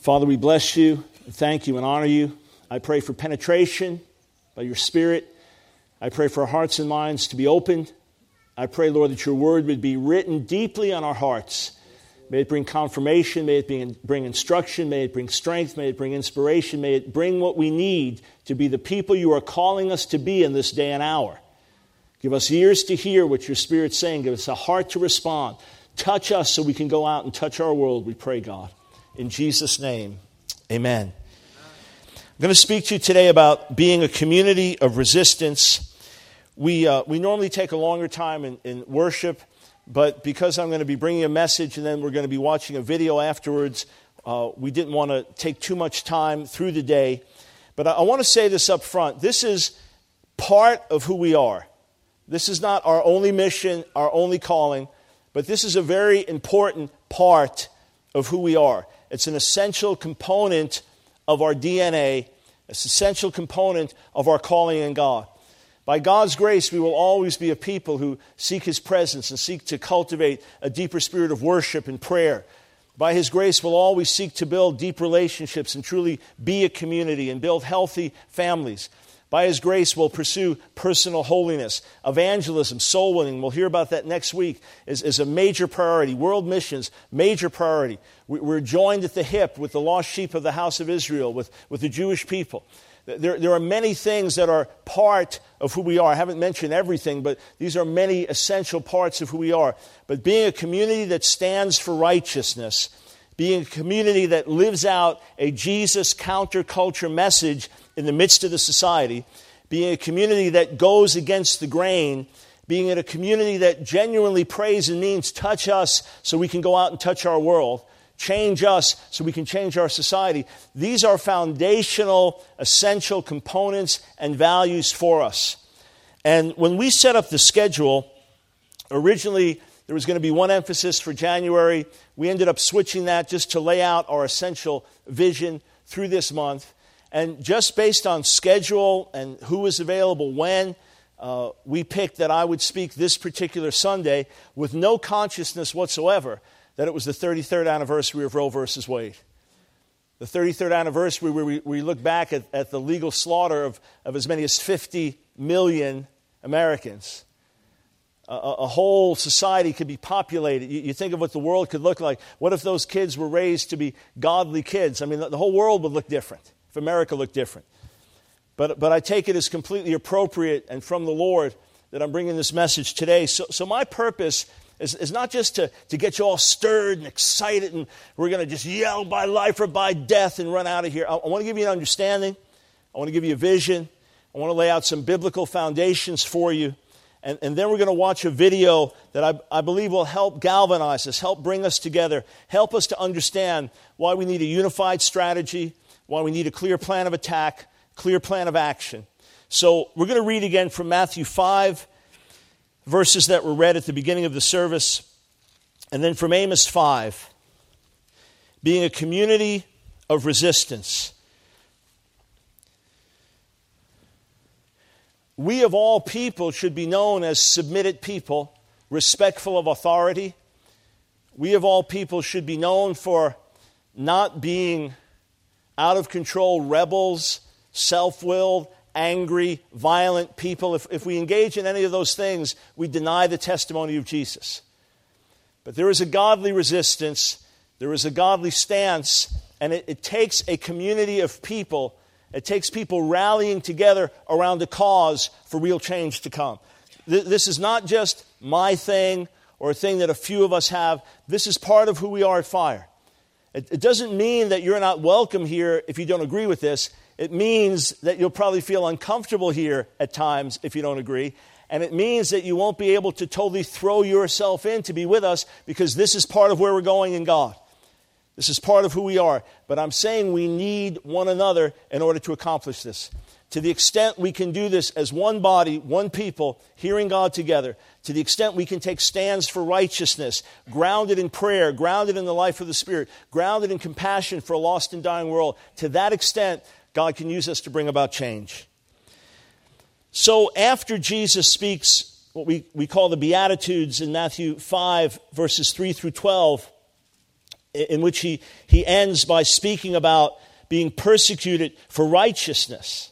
Father, we bless you, and thank you, and honor you. I pray for penetration by your Spirit. I pray for our hearts and minds to be opened. I pray, Lord, that your word would be written deeply on our hearts. May it bring confirmation, may it bring instruction, may it bring strength, may it bring inspiration, may it bring what we need to be the people you are calling us to be in this day and hour. Give us ears to hear what your Spirit's saying. Give us a heart to respond. Touch us so we can go out and touch our world, we pray, God. In Jesus' name, amen. I'm going to speak to you today about being a community of resistance. We normally take a longer time in worship, but because I'm going to be bringing a message and then we're going to be watching a video afterwards, we didn't want to take too much time through the day. But I want to say this up front. This is part of who we are. This is not our only mission, our only calling, but this is a very important part of who we are. It's an essential component of our DNA. It's an essential component of our calling in God. By God's grace, we will always be a people who seek His presence and seek to cultivate a deeper spirit of worship and prayer. By His grace, we'll always seek to build deep relationships and truly be a community and build healthy families. By His grace, we'll pursue personal holiness. Evangelism, soul winning, we'll hear about that next week, is a major priority. World missions, major priority. We're joined at the hip with the lost sheep of the house of Israel, with the Jewish people. There are many things that are part of who we are. I haven't mentioned everything, but these are many essential parts of who we are. But being a community that stands for righteousness, being a community that lives out a Jesus counterculture message in the midst of the society, being a community that goes against the grain, being in a community that genuinely prays and means touch us so we can go out and touch our world, change us so we can change our society. These are foundational, essential components and values for us. And when we set up the schedule, originally there was going to be one emphasis for January. We ended up switching that just to lay out our essential vision through this month. And just based on schedule and who was available when, we picked that I would speak this particular Sunday with no consciousness whatsoever that it was the 33rd anniversary of Roe versus Wade. The 33rd anniversary where we look back at the legal slaughter of as many as 50 million Americans. A whole society could be populated. You think of what the world could look like. What if those kids were raised to be godly kids? I mean, the whole world would look different if America looked different. But I take it as completely appropriate and from the Lord that I'm bringing this message today. So my purpose is not just to get you all stirred and excited and we're going to just yell by life or by death and run out of here. I want to give you an understanding. I want to give you a vision. I want to lay out some biblical foundations for you. And then we're going to watch a video that I believe will help galvanize us, help bring us together, help us to understand why we need a unified strategy, why we need a clear plan of attack, clear plan of action. So we're going to read again from Matthew 5, verses that were read at the beginning of the service, and then from Amos 5, being a community of resistance. We of all people should be known as submitted people, respectful of authority. We of all people should be known for not being out of control rebels, self-willed, angry, violent people. If we engage in any of those things, we deny the testimony of Jesus. But there is a godly resistance, there is a godly stance, and it takes a community of people. It takes people rallying together around a cause for real change to come. This is not just my thing or a thing that a few of us have. This is part of who we are at Fire. It doesn't mean that you're not welcome here if you don't agree with this. It means that you'll probably feel uncomfortable here at times if you don't agree. And it means that you won't be able to totally throw yourself in to be with us because this is part of where we're going in God. This is part of who we are. But I'm saying we need one another in order to accomplish this. To the extent we can do this as one body, one people, hearing God together, to the extent we can take stands for righteousness, grounded in prayer, grounded in the life of the Spirit, grounded in compassion for a lost and dying world, to that extent, God can use us to bring about change. So after Jesus speaks what we call the Beatitudes in Matthew 5, verses 3 through 12, in which he ends by speaking about being persecuted for righteousness.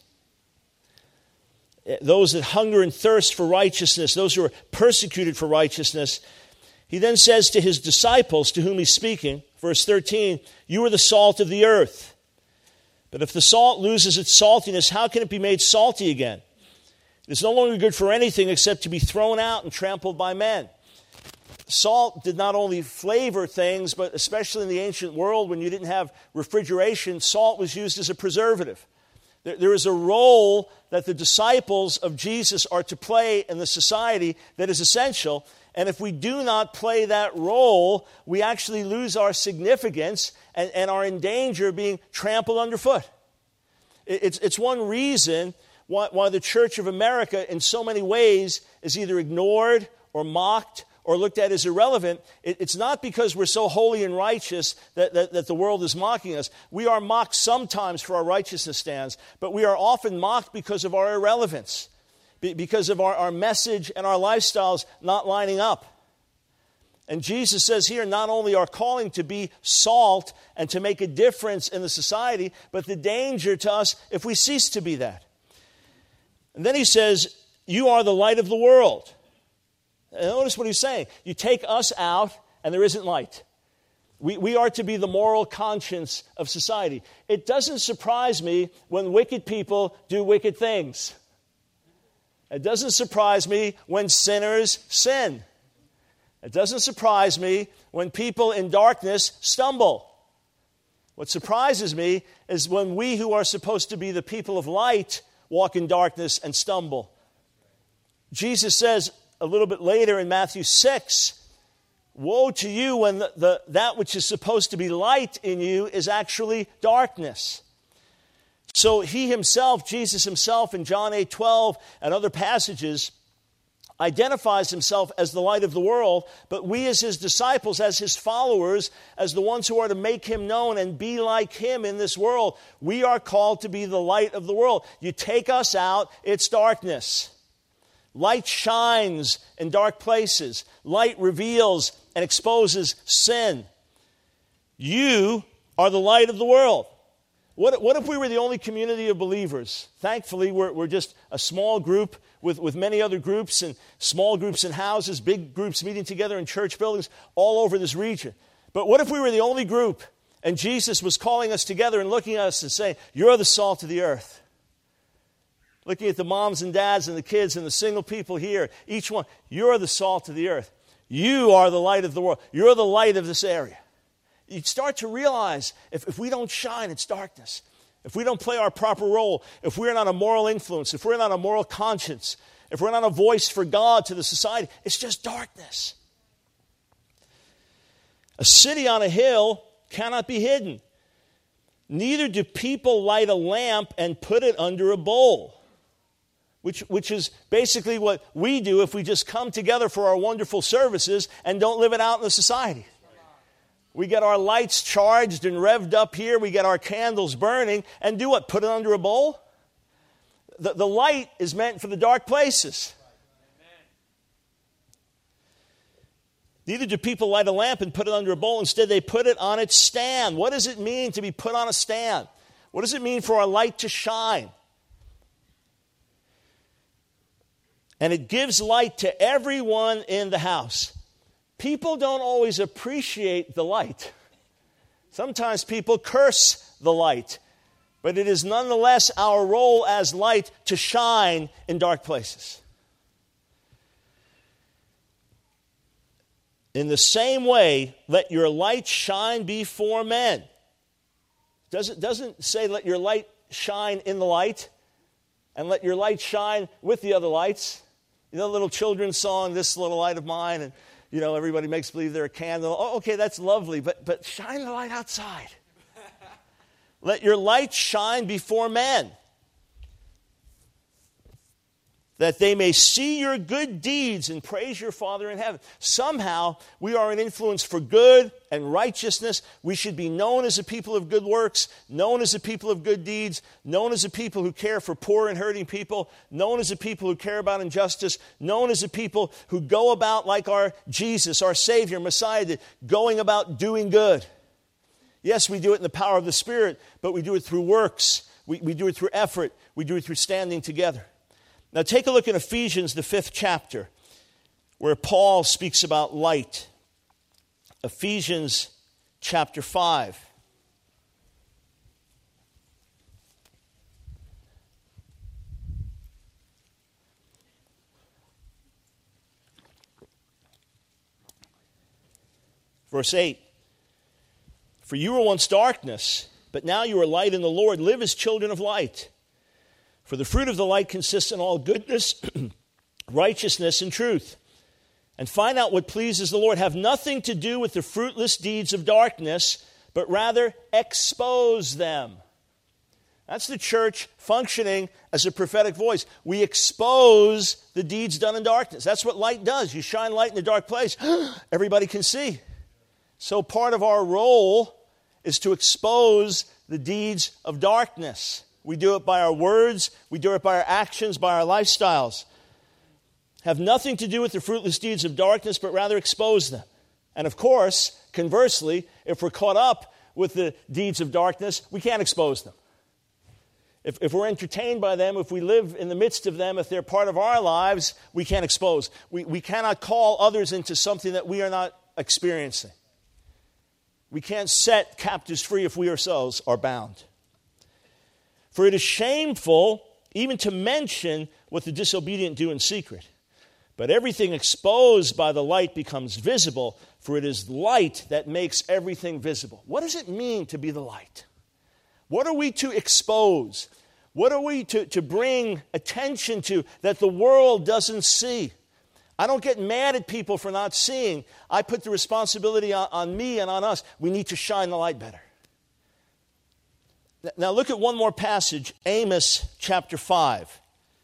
Those that hunger and thirst for righteousness, those who are persecuted for righteousness. He then says to his disciples, to whom he's speaking, verse 13, "You are the salt of the earth. But if the salt loses its saltiness, how can it be made salty again? It is no longer good for anything except to be thrown out and trampled by men." Salt did not only flavor things, but especially in the ancient world when you didn't have refrigeration, salt was used as a preservative. There is a role that the disciples of Jesus are to play in the society that is essential. And if we do not play that role, we actually lose our significance and are in danger of being trampled underfoot. It's one reason why the Church of America in so many ways is either ignored or mocked or looked at as irrelevant. It's not because we're so holy and righteous that the world is mocking us. We are mocked sometimes for our righteousness stands, but we are often mocked because of our irrelevance, because of our message and our lifestyles not lining up. And Jesus says here, not only our calling to be salt and to make a difference in the society, but the danger to us if we cease to be that. And then he says, "You are the light of the world." And notice what he's saying. You take us out, and there isn't light. We are to be the moral conscience of society. It doesn't surprise me when wicked people do wicked things. It doesn't surprise me when sinners sin. It doesn't surprise me when people in darkness stumble. What surprises me is when we who are supposed to be the people of light walk in darkness and stumble. Jesus says a little bit later in Matthew 6, "Woe to you when that which is supposed to be light in you is actually darkness." So he himself, Jesus himself in John 8:12 and other passages, identifies himself as the light of the world, but we as his disciples, as his followers, as the ones who are to make him known and be like him in this world, we are called to be the light of the world. You take us out, it's darkness. Light shines in dark places. Light reveals and exposes sin. You are the light of the world. What if we were the only community of believers? Thankfully, we're just a small group with many other groups and small groups in houses, big groups meeting together in church buildings all over this region. But what if we were the only group and Jesus was calling us together and looking at us and saying, "You're the salt of the earth." Looking at the moms and dads and the kids and the single people here, each one, you're the salt of the earth. You are the light of the world. You're the light of this area. You start to realize if we don't shine, it's darkness. If we don't play our proper role, if we're not a moral influence, if we're not a moral conscience, if we're not a voice for God to the society, it's just darkness. A city on a hill cannot be hidden. Neither do people light a lamp and put it under a bowl. Which is basically what we do if we just come together for our wonderful services and don't live it out in the society. We get our lights charged and revved up here. We get our candles burning and do what? Put it under a bowl? The light is meant for the dark places. Neither do people light a lamp and put it under a bowl. Instead, they put it on its stand. What does it mean to be put on a stand? What does it mean for our light to shine? And it gives light to everyone in the house. People don't always appreciate the light. Sometimes people curse the light. But it is nonetheless our role as light to shine in dark places. In the same way, let your light shine before men. Doesn't say let your light shine in the light and let your light shine with the other lights. You know the little children's song, "This Little Light of Mine," and everybody makes believe they're a candle. Oh, okay, that's lovely, but shine the light outside. Let your light shine before men, that they may see your good deeds and praise your Father in heaven. Somehow, we are an influence for good and righteousness. We should be known as a people of good works, known as a people of good deeds, known as a people who care for poor and hurting people, known as a people who care about injustice, known as a people who go about like our Jesus, our Savior, Messiah did, going about doing good. Yes, we do it in the power of the Spirit, but we do it through works. We do it through effort. We do it through standing together. Now take a look in Ephesians, the 5th chapter, where Paul speaks about light. Ephesians chapter 5. Verse 8, for you were once darkness, but now you are light in the Lord. Live as children of light. For the fruit of the light consists in all goodness, righteousness, and truth. And find out what pleases the Lord. Have nothing to do with the fruitless deeds of darkness, but rather expose them. That's the church functioning as a prophetic voice. We expose the deeds done in darkness. That's what light does. You shine light in a dark place, everybody can see. So part of our role is to expose the deeds of darkness. We do it by our words, we do it by our actions, by our lifestyles. Have nothing to do with the fruitless deeds of darkness, but rather expose them. And of course, conversely, if we're caught up with the deeds of darkness, we can't expose them. If we're entertained by them, if we live in the midst of them, if they're part of our lives, we can't expose. We cannot call others into something that we are not experiencing. We can't set captives free if we ourselves are bound. For it is shameful even to mention what the disobedient do in secret. But everything exposed by the light becomes visible, for it is light that makes everything visible. What does it mean to be the light? What are we to expose? What are we to bring attention to that the world doesn't see? I don't get mad at people for not seeing. I put the responsibility on me and on us. We need to shine the light better. Now look at one more passage, Amos chapter 5.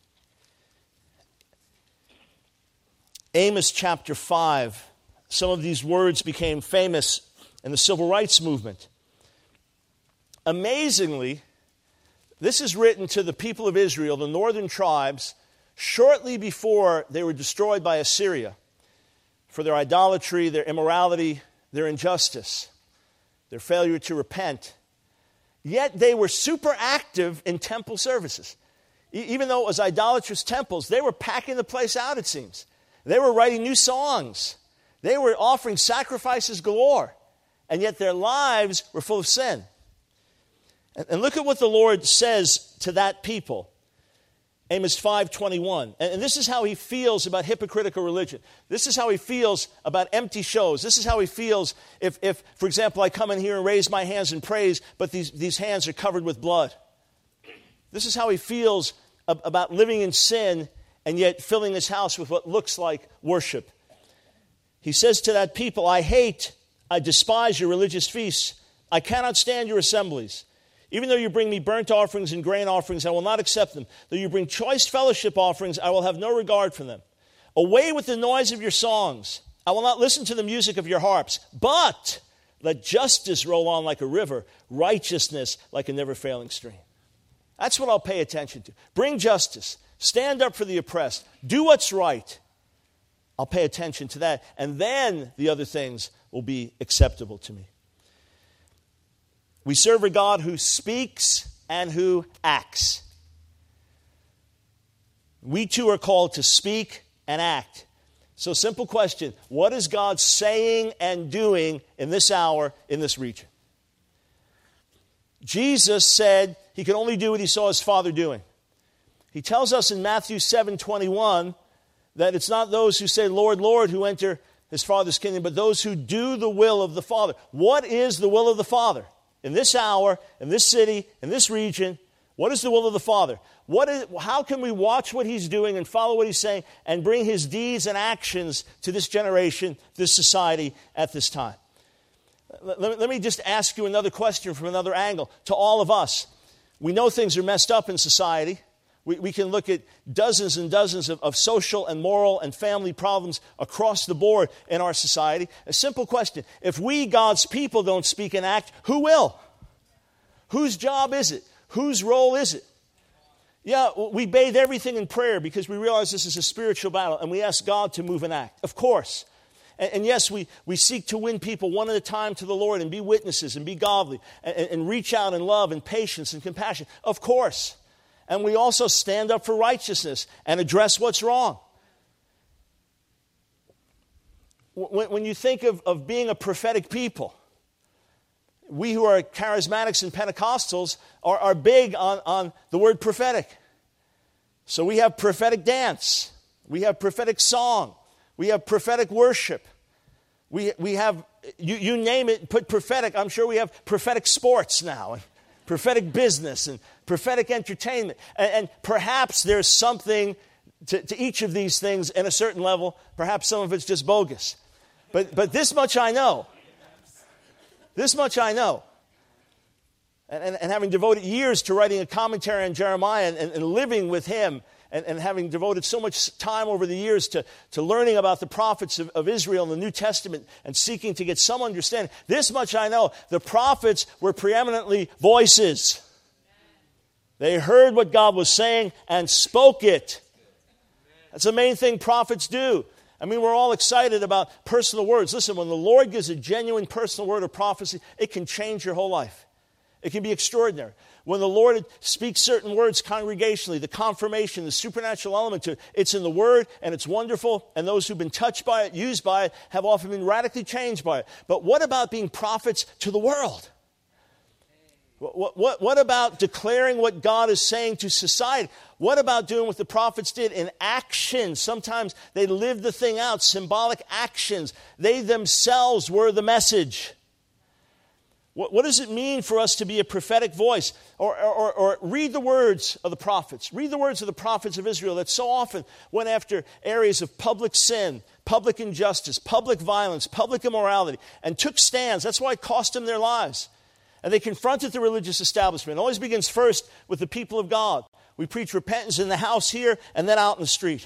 Amos chapter 5. Some of these words became famous in the civil rights movement. Amazingly, this is written to the people of Israel, the northern tribes, shortly before they were destroyed by Assyria for their idolatry, their immorality, their injustice, their failure to repent. Yet they were super active in temple services. Even though it was idolatrous temples, they were packing the place out, it seems. They were writing new songs. They were offering sacrifices galore. And yet their lives were full of sin. And look at what the Lord says to that people. Amos 5:21. And this is how he feels about hypocritical religion. This is how he feels about empty shows. This is how he feels if for example, I come in here and raise my hands in praise, but these hands are covered with blood. This is how he feels about living in sin and yet filling his house with what looks like worship. He says to that people, I despise your religious feasts. I cannot stand your assemblies. Even though you bring me burnt offerings and grain offerings, I will not accept them. Though you bring choice fellowship offerings, I will have no regard for them. Away with the noise of your songs. I will not listen to the music of your harps. But let justice roll on like a river, righteousness like a never-failing stream. That's what I'll pay attention to. Bring justice. Stand up for the oppressed. Do what's right. I'll pay attention to that. And then the other things will be acceptable to me. We serve a God who speaks and who acts. We too are called to speak and act. So simple question, what is God saying and doing in this hour, in this region? Jesus said he could only do what he saw his Father doing. He tells us in Matthew 7:21 that it's not those who say, Lord, Lord, who enter his Father's kingdom, but those who do the will of the Father. What is the will of the Father? In this hour, in this city, in this region, what is the will of the Father? How can we watch what he's doing and follow what he's saying and bring his deeds and actions to this generation, this society at this time? Let me just ask you another question from another angle. To all of us, we know things are messed up in society. We can look at dozens and dozens of social and moral and family problems across the board in our society. A simple question. If we, God's people, don't speak and act, who will? Whose job is it? Whose role is it? Yeah, we bathe everything in prayer because we realize this is a spiritual battle and we ask God to move and act. Of course. And yes, we seek to win people one at a time to the Lord and be witnesses and be godly and reach out in love and patience and compassion. Of course. And we also stand up for righteousness and address what's wrong. When you think of being a prophetic people, we who are charismatics and Pentecostals are big on the word prophetic. So we have prophetic dance. We have prophetic song. We have prophetic worship. We have, you name it, put prophetic. I'm sure we have prophetic sports now, and prophetic business, and prophetic entertainment. And perhaps there's something to each of these things in a certain level. Perhaps some of it's just bogus. But this much I know. This much I know. And having devoted years to writing a commentary on Jeremiah and living with him, and having devoted so much time over the years to learning about the prophets of Israel in the New Testament and seeking to get some understanding, this much I know. The prophets were preeminently voices. They heard what God was saying and spoke it. That's the main thing prophets do. I mean, we're all excited about personal words. Listen, when the Lord gives a genuine personal word of prophecy, it can change your whole life. It can be extraordinary. When the Lord speaks certain words congregationally, the confirmation, the supernatural element to it, it's in the Word and it's wonderful. And those who've been touched by it, used by it, have often been radically changed by it. But what about being prophets to the world? What about declaring what God is saying to society? What about doing what the prophets did in action? Sometimes they lived the thing out, symbolic actions. They themselves were the message. What does it mean for us to be a prophetic voice? Or read the words of the prophets. Read the words of the prophets of Israel that so often went after areas of public sin, public injustice, public violence, public immorality, and took stands. That's why it cost them their lives. And they confronted the religious establishment. It always begins first with the people of God. We preach repentance in the house here and then out in the street.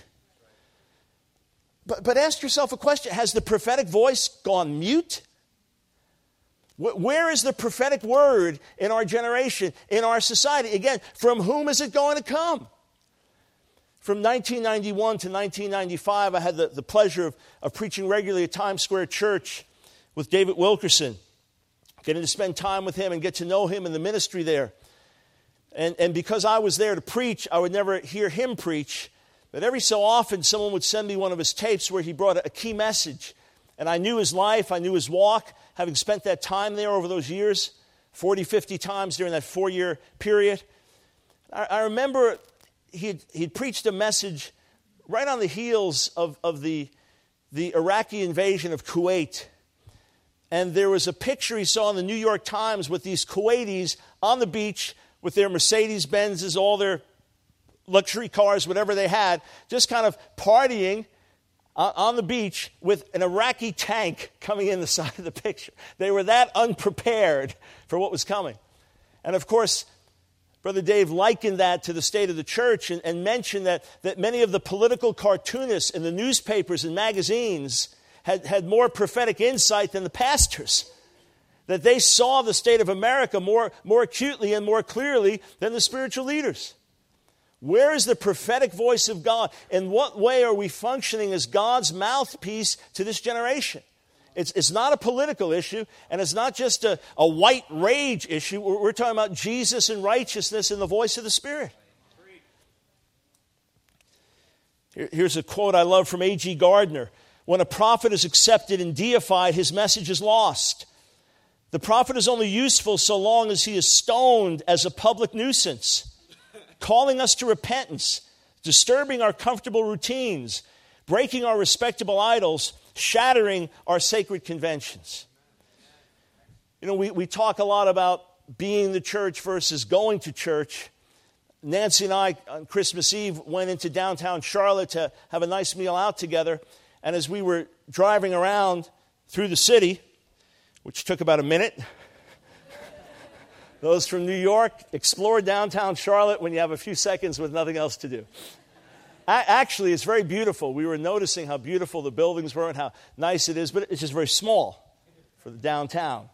But ask yourself a question. Has the prophetic voice gone mute? Where is the prophetic word in our generation, in our society? Again, from whom is it going to come? From 1991 to 1995, I had the pleasure of preaching regularly at Times Square Church with David Wilkerson, getting to spend time with him and get to know him in the ministry there. And because I was there to preach, I would never hear him preach. But every so often, someone would send me one of his tapes where he brought a key message. And I knew his life, I knew his walk, having spent that time there over those years, 40, 50 times during that 4-year period. I remember he'd preached a message right on the heels of the Iraqi invasion of Kuwait. And there was a picture he saw in the New York Times with these Kuwaitis on the beach with their Mercedes-Benzes, all their luxury cars, whatever they had, just kind of partying on the beach with an Iraqi tank coming in the side of the picture. They were that unprepared for what was coming. And of course, Brother Dave likened that to the state of the church and mentioned that many of the political cartoonists in the newspapers and magazines had more prophetic insight than the pastors. That they saw the state of America more acutely and more clearly than the spiritual leaders. Where is the prophetic voice of God? In what way are we functioning as God's mouthpiece to this generation? It's not a political issue, and it's not just a white rage issue. We're talking about Jesus and righteousness and the voice of the Spirit. Here's a quote I love from A.G. Gardner. When a prophet is accepted and deified, his message is lost. The prophet is only useful so long as he is stoned as a public nuisance, calling us to repentance, disturbing our comfortable routines, breaking our respectable idols, shattering our sacred conventions. You know, we talk a lot about being the church versus going to church. Nancy and I, on Christmas Eve, went into downtown Charlotte to have a nice meal out together. And as we were driving around through the city, which took about a minute, those from New York explore downtown Charlotte when you have a few seconds with nothing else to do. Actually, it's very beautiful. We were noticing how beautiful the buildings were and how nice it is, but it's just very small for the downtown.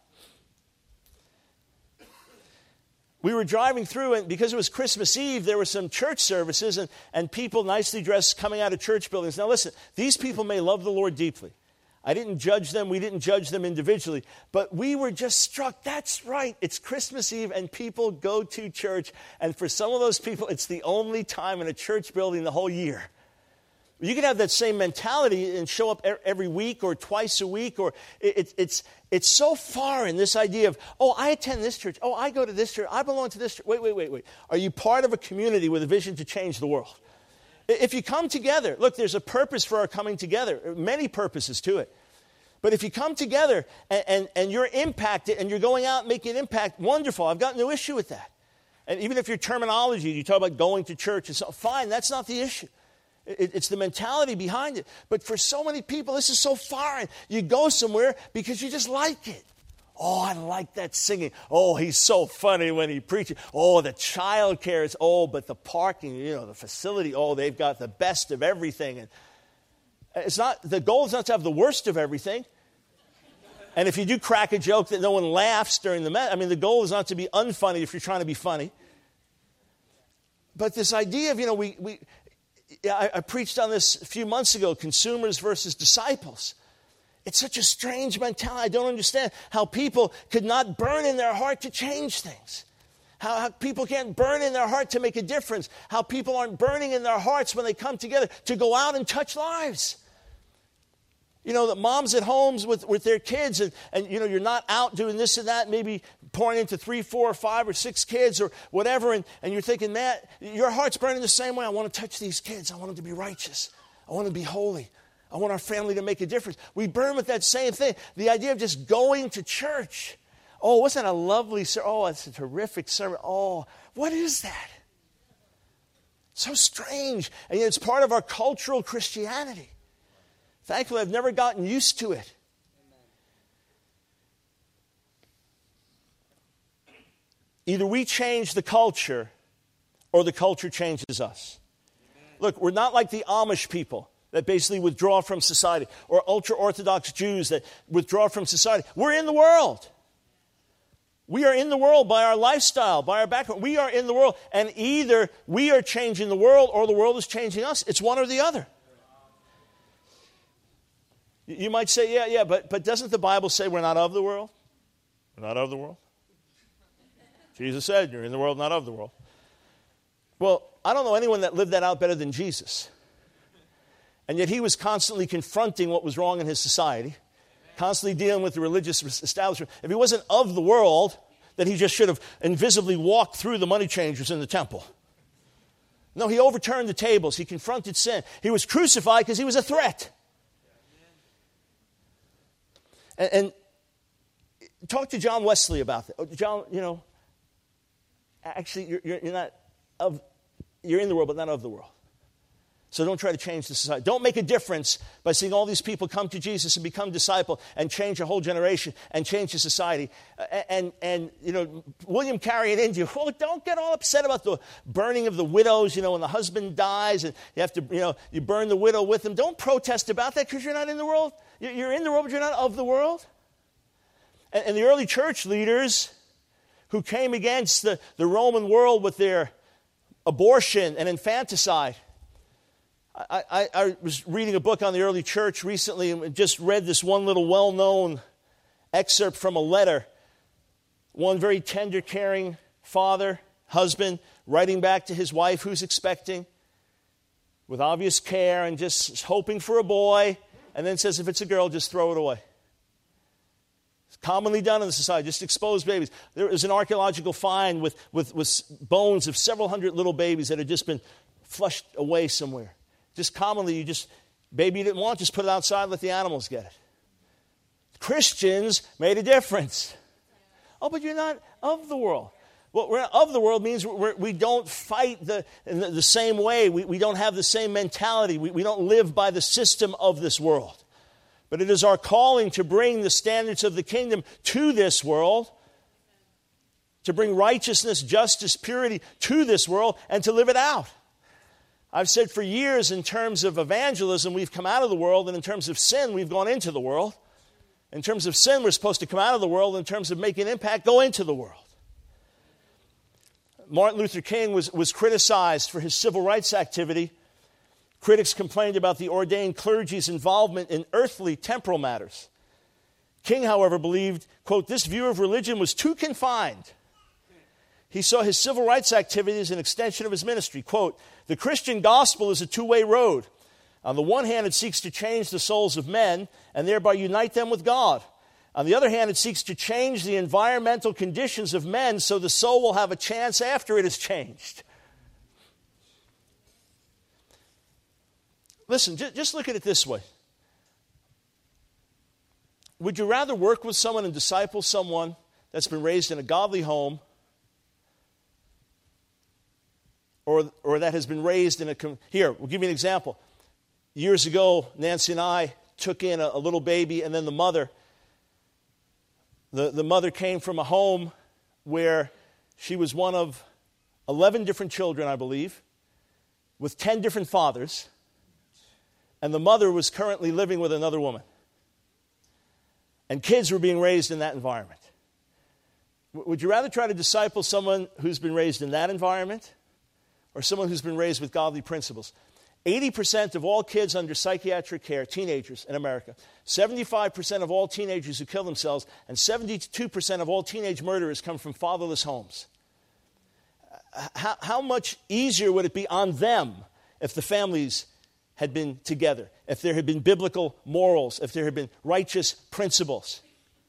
We were driving through, and because it was Christmas Eve, there were some church services and people nicely dressed coming out of church buildings. Now listen, these people may love the Lord deeply. I didn't judge them. We didn't judge them individually. But we were just struck. That's right. It's Christmas Eve and people go to church. And for some of those people, it's the only time in a church building the whole year. You can have that same mentality and show up every week or twice a week. Or it's so foreign, this idea of, oh, I attend this church. Oh, I go to this church. I belong to this church. Wait. Are you part of a community with a vision to change the world? If you come together, look, there's a purpose for our coming together, many purposes to it. But if you come together and you're impacted and you're going out and making an impact, wonderful. I've got no issue with that. And even if your terminology, you talk about going to church, and so, fine, that's not the issue. It's the mentality behind it. But for so many people, this is so foreign. You go somewhere because you just like it. Oh, I like that singing. Oh, he's so funny when he preaches. Oh, the child care is, but the parking, the facility, they've got the best of everything. And it's not, the goal is not to have the worst of everything. And if you do crack a joke that no one laughs during the goal is not to be unfunny if you're trying to be funny. But this idea of, I preached on this a few months ago, consumers versus disciples. It's such a strange mentality. I don't understand how people could not burn in their heart to change things. How people can't burn in their heart to make a difference. How people aren't burning in their hearts when they come together to go out and touch lives. The moms at homes with their kids and you're not out doing this and that, maybe pouring into 3, 4, 5, or 6 kids or whatever, and you're thinking, Matt, your heart's burning the same way. I want to touch these kids. I want them to be righteous. I want them to be holy. I want our family to make a difference. We burn with that same thing. The idea of just going to church. Oh, wasn't that a lovely sermon? Oh, it's a terrific sermon. Oh, what is that? So strange. And yet it's part of our cultural Christianity. Thankfully, I've never gotten used to it. Either we change the culture or the culture changes us. Look, we're not like the Amish people that basically withdraw from society, or ultra-Orthodox Jews that withdraw from society. We're in the world. We are in the world by our lifestyle, by our background. We are in the world, and either we are changing the world or the world is changing us. It's one or the other. You might say, yeah, but doesn't the Bible say we're not of the world? We're not of the world. Jesus said, you're in the world, not of the world. Well, I don't know anyone that lived that out better than Jesus. And yet he was constantly confronting what was wrong in his society, constantly dealing with the religious establishment. If he wasn't of the world, then he just should have invisibly walked through the money changers in the temple. No, he overturned the tables. He confronted sin. He was crucified because he was a threat. And talk to John Wesley about that. John, actually, you're in the world, but not of the world. So don't try to change the society. Don't make a difference by seeing all these people come to Jesus and become disciple and change a whole generation and change the society. And William Carey in India, don't get all upset about the burning of the widows, when the husband dies and you have to, you burn the widow with them. Don't protest about that because you're not in the world. You're in the world, but you're not of the world. And the early church leaders who came against the Roman world with their abortion and infanticide. I was reading a book on the early church recently and just read this one little well-known excerpt from a letter. One very tender, caring father, husband, writing back to his wife who's expecting with obvious care and just hoping for a boy, and then says if it's a girl, just throw it away. It's commonly done in the society, just expose babies. There is an archaeological find with bones of several hundred little babies that had just been flushed away somewhere. Just commonly, baby you didn't want, just put it outside, let the animals get it. Christians made a difference. Oh, but you're not of the world. Well, we're not of the world means we don't fight in the same way. We don't have the same mentality. We don't live by the system of this world. But it is our calling to bring the standards of the kingdom to this world, to bring righteousness, justice, purity to this world, and to live it out. I've said for years in terms of evangelism, we've come out of the world, and in terms of sin, we've gone into the world. In terms of sin, we're supposed to come out of the world. In terms of making an impact, go into the world. Martin Luther King was criticized for his civil rights activity Critics complained about the ordained clergy's involvement in earthly, temporal matters. King, however, believed, quote, this view of religion was too confined. He saw his civil rights activity as an extension of his ministry. Quote, the Christian gospel is a two-way road. On the one hand, it seeks to change the souls of men and thereby unite them with God. On the other hand, it seeks to change the environmental conditions of men so the soul will have a chance after it is changed. Listen, just look at it this way. Would you rather work with someone and disciple someone that's been raised in a godly home or that has been raised in a... Here, we'll give you an example. Years ago, Nancy and I took in a little baby, and then the mother came from a home where she was one of 11 different children, I believe, with 10 different fathers, and the mother was currently living with another woman. And kids were being raised in that environment. Would you rather try to disciple someone who's been raised in that environment or someone who's been raised with godly principles? 80% of all kids under psychiatric care, teenagers in America, 75% of all teenagers who kill themselves, and 72% of all teenage murderers come from fatherless homes. How much easier would it be on them if the families had been together, if there had been biblical morals, if there had been righteous principles?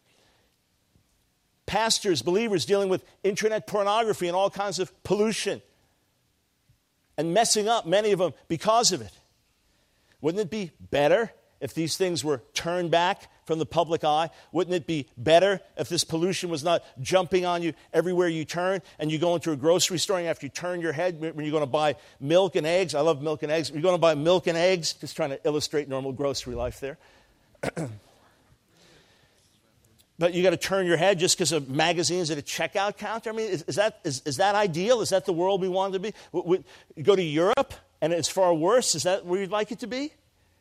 Pastors, believers dealing with internet pornography and all kinds of pollution and messing up, many of them, because of it. Wouldn't it be better if these things were turned back from the public eye? Wouldn't it be better if this pollution was not jumping on you everywhere you turn, and you go into a grocery store and after you turn your head, when you're going to buy milk and eggs, I love milk and eggs, you're going to buy milk and eggs, just trying to illustrate normal grocery life there. But you got to turn your head just because of magazines at a checkout counter? I mean, is that ideal? Is that the world we want it to be? You go to Europe and it's far worse? Is that where you'd like it to be?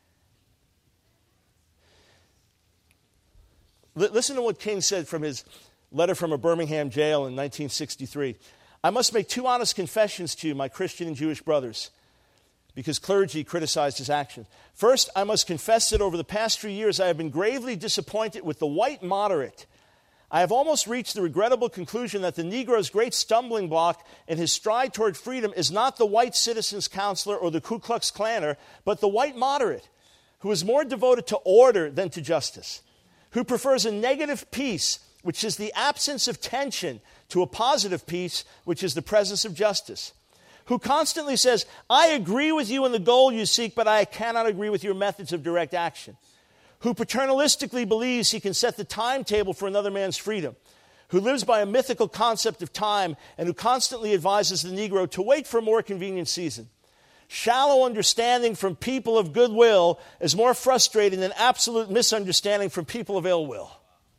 Listen to what King said from his letter from a Birmingham jail in 1963. I must make two honest confessions to you, my Christian and Jewish brothers, because clergy criticized his actions. First, I must confess that over the past few years I have been gravely disappointed with the white moderate. I have almost reached the regrettable conclusion that the Negro's great stumbling block in his stride toward freedom is not the white citizens' counselor or the Ku Klux Klaner, but the white moderate, who is more devoted to order than to justice, who prefers a negative peace, which is the absence of tension, to a positive peace, which is the presence of justice, who constantly says, I agree with you in the goal you seek, but I cannot agree with your methods of direct action, who paternalistically believes he can set the timetable for another man's freedom, who lives by a mythical concept of time, and who constantly advises the Negro to wait for a more convenient season. Shallow understanding from people of goodwill is more frustrating than absolute misunderstanding from people of ill will.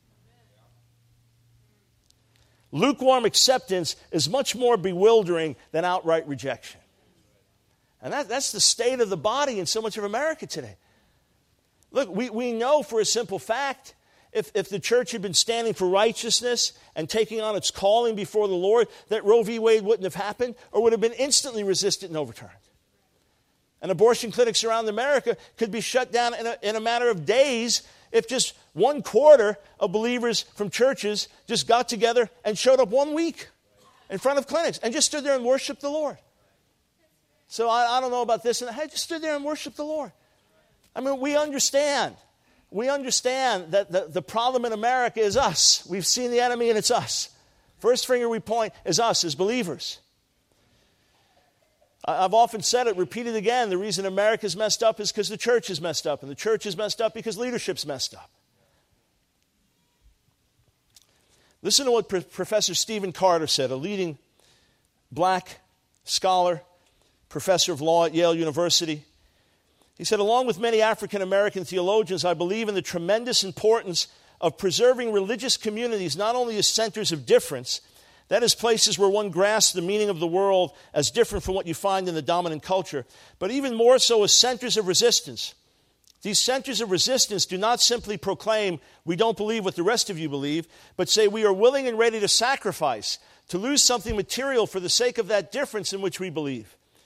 Lukewarm acceptance is much more bewildering than outright rejection. And that's the state of the body in so much of America today. Look, we know for a simple fact, if the church had been standing for righteousness and taking on its calling before the Lord, that Roe v. Wade wouldn't have happened or would have been instantly resisted and overturned. And abortion clinics around America could be shut down in a matter of days if just 1/4 of believers from churches just got together and showed up 1 week in front of clinics and just stood there and worshiped the Lord. So I don't know about this, and I just stood there and worshiped the Lord. I mean, we understand. We understand that the problem in America is us. We've seen the enemy and it's us. First finger we point is us as believers. I've often said it, repeated again, the reason America's messed up is because the church is messed up, and the church is messed up because leadership's messed up. Listen to what Professor Stephen Carter said, a leading black scholar, professor of law at Yale University. He said, along with many African-American theologians, I believe in the tremendous importance of preserving religious communities not only as centers of difference, that is, places where one grasps the meaning of the world as different from what you find in the dominant culture, but even more so as centers of resistance. These centers of resistance do not simply proclaim, we don't believe what the rest of you believe, but say we are willing and ready to sacrifice, to lose something material for the sake of that difference in which we believe.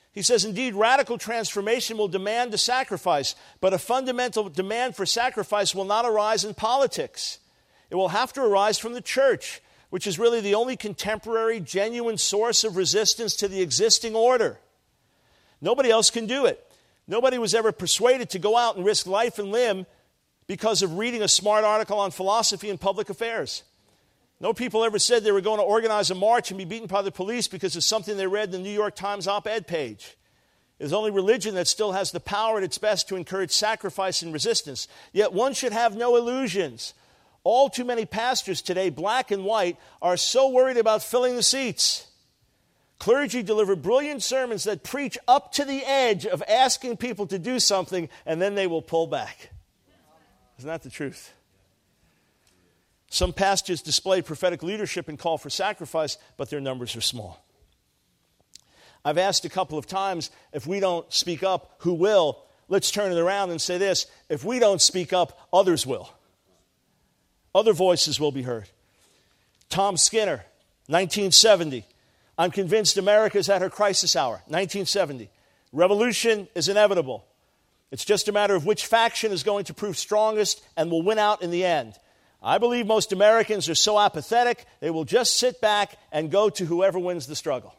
He says, indeed, radical transformation will demand a sacrifice, but a fundamental demand for sacrifice will not arise in politics. It will have to arise from the church, which is really the only contemporary, genuine source of resistance to the existing order. Nobody else can do it. Nobody was ever persuaded to go out and risk life and limb because of reading a smart article on philosophy and public affairs. No people ever said they were going to organize a march and be beaten by the police because of something they read in the New York Times op-ed page. It's only religion that still has the power at its best to encourage sacrifice and resistance. Yet one should have no illusions. All too many pastors today, black and white, are so worried about filling the seats. Clergy deliver brilliant sermons that preach up to the edge of asking people to do something, and then they will pull back. Isn't that the truth? Some pastors display prophetic leadership and call for sacrifice, but their numbers are small. I've asked a couple of times, if we don't speak up, who will? Let's turn it around and say this: if we don't speak up, others will. Other voices will be heard. Tom Skinner, 1970. I'm convinced America is at her crisis hour. 1970. Revolution is inevitable. It's just a matter of which faction is going to prove strongest and will win out in the end. I believe most Americans are so apathetic, they will just sit back and go to whoever wins the struggle.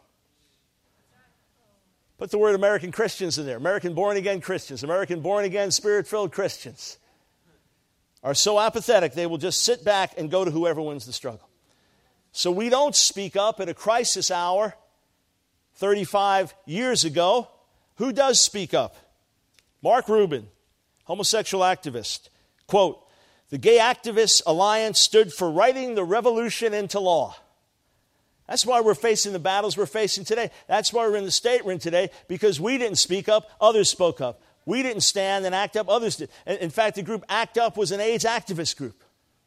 Put the word American Christians in there. American born-again Christians, American born-again Spirit-filled Christians are so apathetic, they will just sit back and go to whoever wins the struggle. So we don't speak up at a crisis hour 35 years ago. Who does speak up? Mark Rubin, homosexual activist. Quote, "The Gay Activists Alliance stood for writing the revolution into law." That's why we're facing the battles we're facing today. That's why we're in the state we're in today, because we didn't speak up, others spoke up. We didn't stand and act up, others did. In fact, the group ACT UP was an AIDS activist group.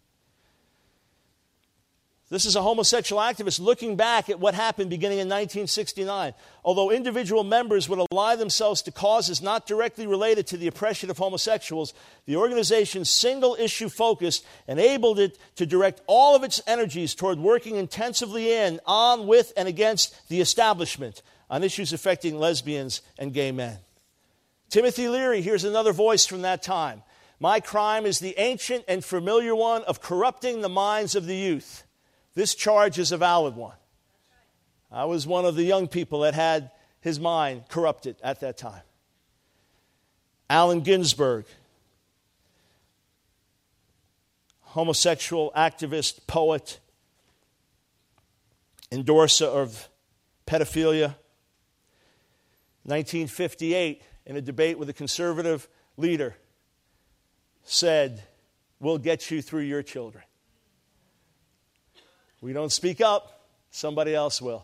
This is a homosexual activist looking back at what happened beginning in 1969. Although individual members would ally themselves to causes not directly related to the oppression of homosexuals, the organization's single-issue focus enabled it to direct all of its energies toward working intensively on, with, and against the establishment on issues affecting lesbians and gay men. Timothy Leary, here's another voice from that time. "My crime is the ancient and familiar one of corrupting the minds of the youth. This charge is a valid one." I was one of the young people that had his mind corrupted at that time. Allen Ginsberg, homosexual activist, poet, endorser of pedophilia. 1958, in a debate with a conservative leader, said, "We'll get you through your children." We don't speak up, somebody else will.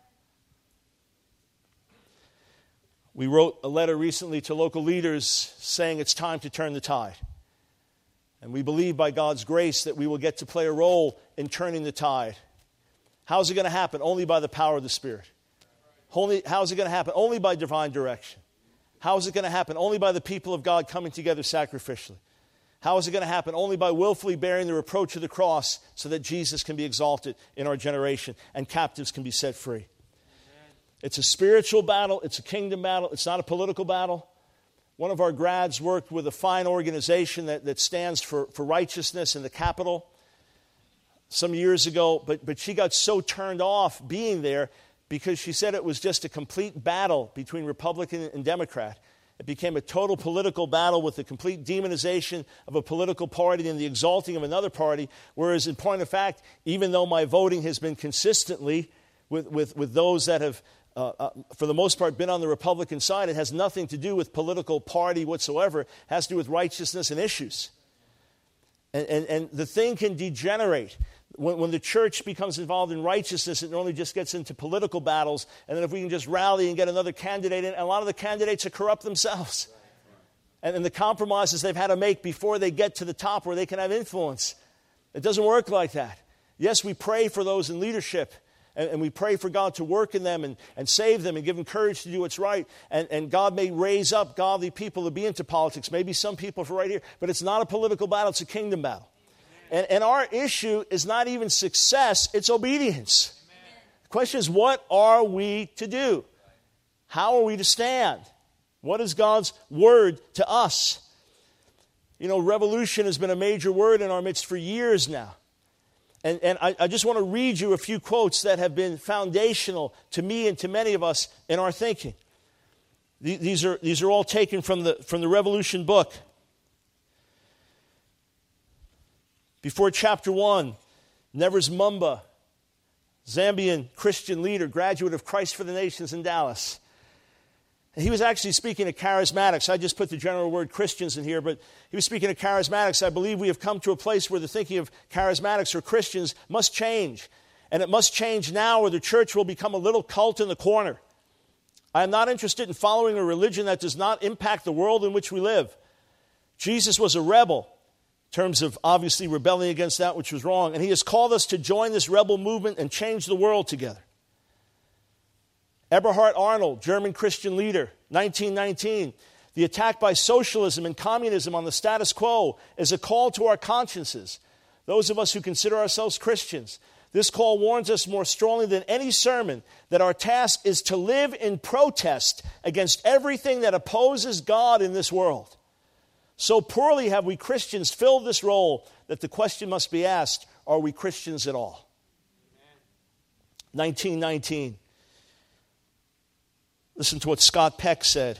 We wrote a letter recently to local leaders saying it's time to turn the tide. And we believe by God's grace that we will get to play a role in turning the tide. How is it going to happen? Only by the power of the Spirit. How is it going to happen? Only by divine direction. How is it going to happen? Only by the people of God coming together sacrificially. How is it going to happen? Only by willfully bearing the reproach of the cross so that Jesus can be exalted in our generation and captives can be set free. Amen. It's a spiritual battle. It's a kingdom battle. It's not a political battle. One of our grads worked with a fine organization that stands for righteousness in the Capitol some years ago, but she got so turned off being there because she said it was just a complete battle between Republican and Democrat. It became a total political battle with the complete demonization of a political party and the exalting of another party, whereas in point of fact, even though my voting has been consistently with those that have, for the most part, been on the Republican side, it has nothing to do with political party whatsoever. It has to do with righteousness and issues. And the thing can degenerate. When the church becomes involved in righteousness, it only just gets into political battles. And then if we can just rally and get another candidate in, a lot of the candidates are corrupt themselves. And the compromises they've had to make before they get to the top where they can have influence. It doesn't work like that. Yes, we pray for those in leadership. And we pray for God to work in them and save them and give them courage to do what's right. And God may raise up godly people to be into politics. Maybe some people for right here. But it's not a political battle. It's a kingdom battle. And our issue is not even success, it's obedience. Amen. The question is, what are we to do? How are we to stand? What is God's word to us? You know, revolution has been a major word in our midst for years now. And I just want to read you a few quotes that have been foundational to me and to many of us in our thinking. These are all taken from the Revolution book. Before chapter 1, Nevers Mumba, Zambian Christian leader, graduate of Christ for the Nations in Dallas. And he was actually speaking to charismatics. I just put the general word Christians in here, but he was speaking to charismatics. I believe we have come to a place where the thinking of charismatics or Christians must change. And it must change now, or the church will become a little cult in the corner. I am not interested in following a religion that does not impact the world in which we live. Jesus was a rebel, in terms of obviously rebelling against that which was wrong. And he has called us to join this rebel movement and change the world together. Eberhard Arnold, German Christian leader, 1919. The attack by socialism and communism on the status quo is a call to our consciences, those of us who consider ourselves Christians. This call warns us more strongly than any sermon that our task is to live in protest against everything that opposes God in this world. So poorly have we Christians filled this role that the question must be asked, are we Christians at all? Amen. 1919. Listen to what Scott Peck said.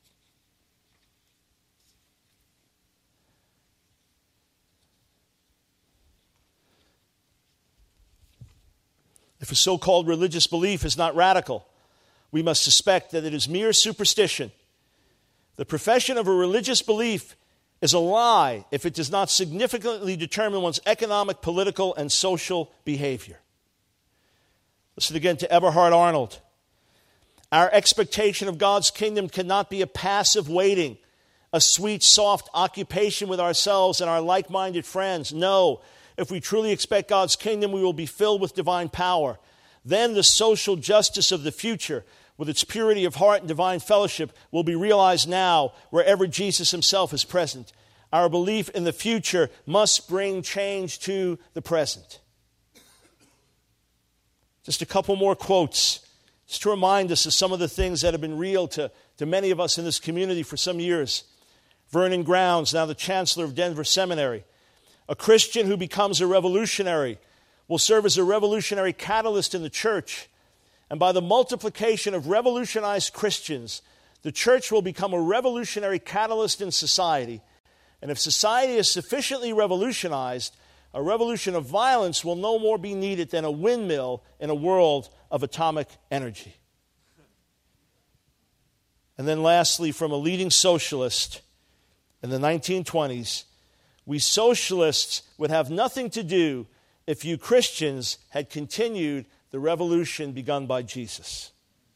If a so-called religious belief is not radical, we must suspect that it is mere superstition. The profession of a religious belief is a lie if it does not significantly determine one's economic, political, and social behavior. Listen again to Eberhard Arnold. Our expectation of God's kingdom cannot be a passive waiting, a sweet, soft occupation with ourselves and our like-minded friends. No, if we truly expect God's kingdom, we will be filled with divine power. Then the social justice of the future, with its purity of heart and divine fellowship, will be realized now wherever Jesus himself is present. Our belief in the future must bring change to the present. Just a couple more quotes, just to remind us of some of the things that have been real to many of us in this community for some years. Vernon Grounds, now the chancellor of Denver Seminary. A Christian who becomes a revolutionary will serve as a revolutionary catalyst in the church. And by the multiplication of revolutionized Christians, the church will become a revolutionary catalyst in society. And if society is sufficiently revolutionized, a revolution of violence will no more be needed than a windmill in a world of atomic energy. And then lastly, from a leading socialist in the 1920s, we socialists would have nothing to do if you Christians had continued the revolution begun by Jesus.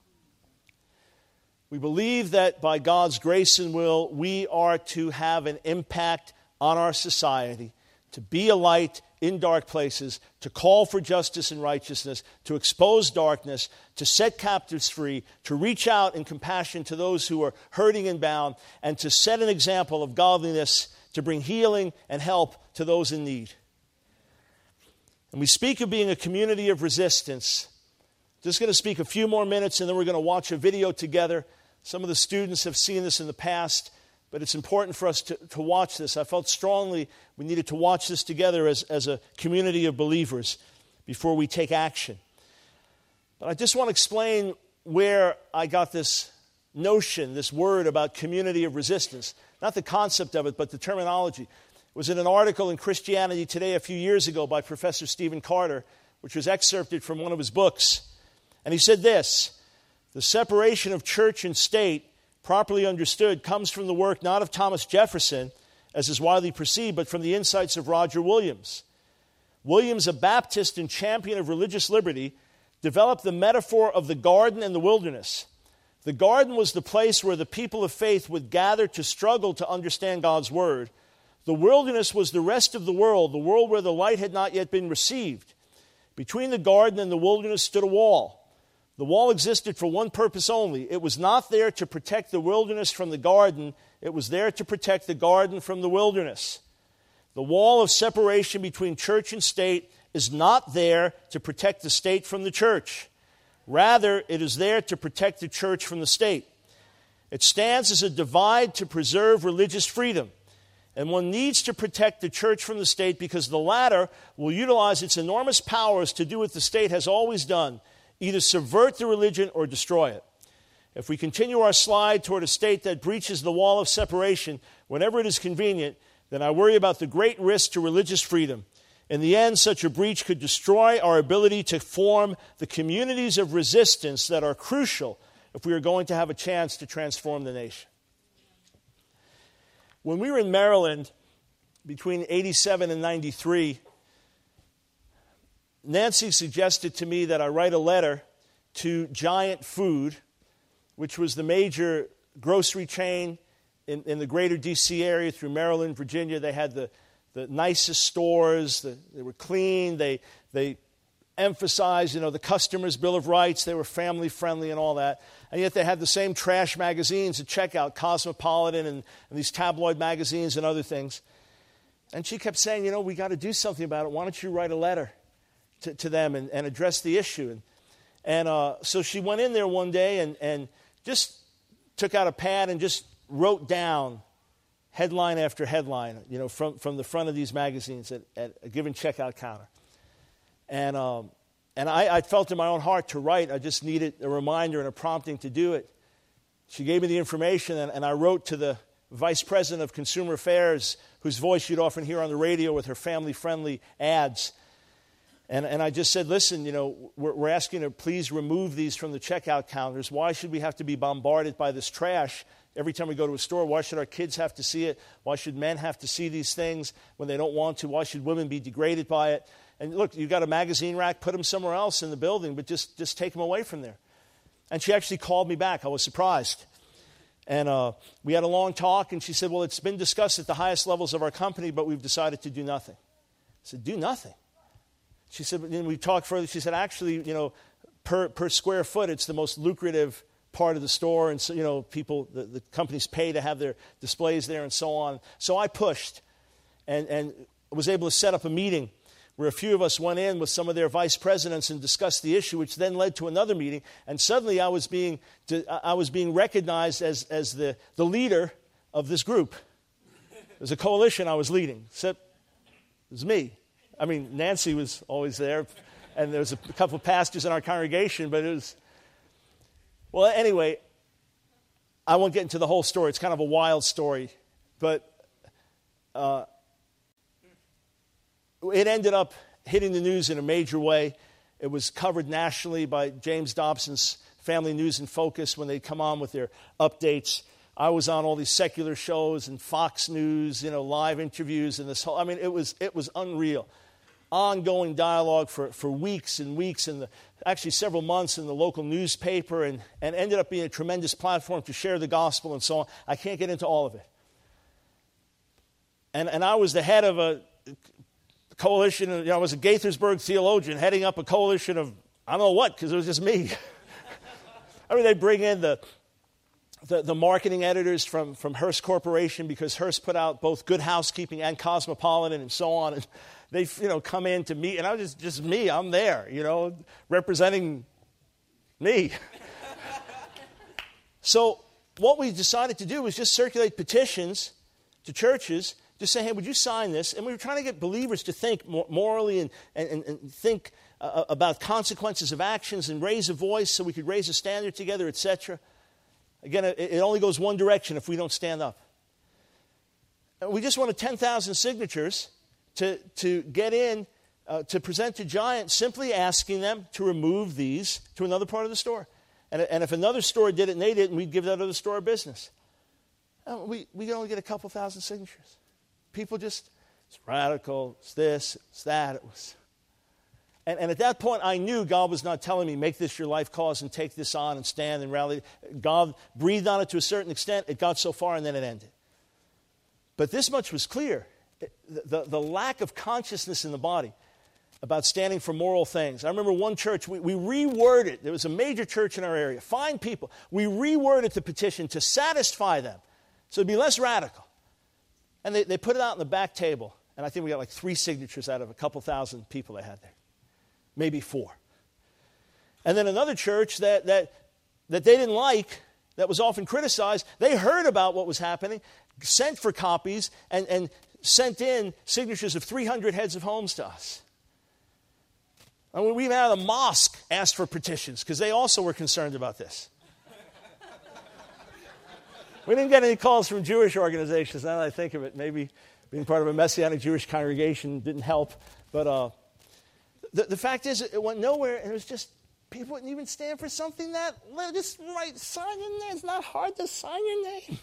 We believe that by God's grace and will, we are to have an impact on our society, to be a light in dark places, to call for justice and righteousness, to expose darkness, to set captives free, to reach out in compassion to those who are hurting and bound, and to set an example of godliness, to bring healing and help to those in need. And we speak of being a community of resistance. Just going to speak a few more minutes, and then we're going to watch a video together. Some of the students have seen this in the past, but it's important for us to watch this. I felt strongly we needed to watch this together as a community of believers before we take action. But I just want to explain where I got this notion, this word about community of resistance. Not the concept of it, but the terminology. It was in an article in Christianity Today a few years ago by Professor Stephen Carter, which was excerpted from one of his books. And he said this: the separation of church and state, properly understood, comes from the work not of Thomas Jefferson, as is widely perceived, but from the insights of Roger Williams. Williams, a Baptist and champion of religious liberty, developed the metaphor of the garden and the wilderness. The garden was the place where the people of faith would gather to struggle to understand God's word. The wilderness was the rest of the world where the light had not yet been received. Between the garden and the wilderness stood a wall. The wall existed for one purpose only. It was not there to protect the wilderness from the garden. It was there to protect the garden from the wilderness. The wall of separation between church and state is not there to protect the state from the church. Rather, it is there to protect the church from the state. It stands as a divide to preserve religious freedom. And one needs to protect the church from the state because the latter will utilize its enormous powers to do what the state has always done, either subvert the religion or destroy it. If we continue our slide toward a state that breaches the wall of separation whenever it is convenient, then I worry about the great risk to religious freedom. In the end, such a breach could destroy our ability to form the communities of resistance that are crucial if we are going to have a chance to transform the nation. When we were in Maryland between 87 and 93, Nancy suggested to me that I write a letter to Giant Food, which was the major grocery chain in the greater D.C. area through Maryland, Virginia. They had the nicest stores. They were clean. They emphasized, the customer's bill of rights. They were family friendly and all that. And yet they had the same trash magazines at checkout, Cosmopolitan and these tabloid magazines and other things. And she kept saying, we got to do something about it. Why don't you write a letter to them and address the issue? And so she went in there one day and just took out a pad and just wrote down headline after headline, from the front of these magazines at a given checkout counter. And I felt in my own heart to write. I just needed a reminder and a prompting to do it. She gave me the information, and I wrote to the vice president of consumer affairs, whose voice you'd often hear on the radio with her family-friendly ads. And I just said, listen, we're asking to please remove these from the checkout counters. Why should we have to be bombarded by this trash every time we go to a store? Why should our kids have to see it? Why should men have to see these things when they don't want to? Why should women be degraded by it? And look, you've got a magazine rack, put them somewhere else in the building, but just take them away from there. And she actually called me back. I was surprised. And we had a long talk, and she said, well, it's been discussed at the highest levels of our company, but we've decided to do nothing. I said, do nothing? She said, we talked further. She said, actually, per square foot, it's the most lucrative part of the store. And so, people, the companies pay to have their displays there and so on. So I pushed and was able to set up a meeting where a few of us went in with some of their vice presidents and discussed the issue, which then led to another meeting. And suddenly I was being recognized as the leader of this group. It was a coalition I was leading, except it was me. I mean, Nancy was always there, and there was a couple of pastors in our congregation, but it was... Well, anyway, I won't get into the whole story. It's kind of a wild story, but it ended up hitting the news in a major way. It was covered nationally by James Dobson's Family News in Focus when they'd come on with their updates. I was on all these secular shows and Fox News, live interviews and this whole... I mean, it was unreal. Ongoing dialogue for weeks and weeks, and actually several months in the local newspaper, and ended up being a tremendous platform to share the gospel and so on. I can't get into all of it. And I was the head of a coalition. I was a Gaithersburg theologian heading up a coalition of I don't know what, because it was just me. I mean, they bring in the marketing editors from Hearst Corporation, because Hearst put out both Good Housekeeping and Cosmopolitan and so on. And they, come in to meet, and I was just me. I'm there, representing me. So what we decided to do was just circulate petitions to churches, just say, hey, would you sign this? And we were trying to get believers to think morally and think about consequences of actions and raise a voice so we could raise a standard together, etc. Again, it only goes one direction if we don't stand up. And we just wanted 10,000 signatures to get in, to present to Giant, simply asking them to remove these to another part of the store. And if another store did it and they didn't, we'd give that other store a business. And we only get a couple thousand signatures. People just, it's radical, it's this, it's that. It was. And at that point, I knew God was not telling me, make this your life cause and take this on and stand and rally. God breathed on it to a certain extent. It got so far, and then it ended. But this much was clear. The lack of consciousness in the body about standing for moral things. I remember one church, we reworded. There was a major church in our area, fine people. We reworded the petition to satisfy them, so it'd be less radical. And they put it out on the back table, and I think we got like 3 signatures out of a couple thousand people they had there. Maybe 4. And then another church that they didn't like, that was often criticized, they heard about what was happening, sent for copies, and sent in signatures of 300 heads of homes to us. I mean, we even had a mosque asked for petitions because they also were concerned about this. We didn't get any calls from Jewish organizations. Now that I think of it, maybe being part of a Messianic Jewish congregation didn't help. But the fact is, it went nowhere, and it was just, people wouldn't even stand for something that, just sign your name. It's not hard to sign your name.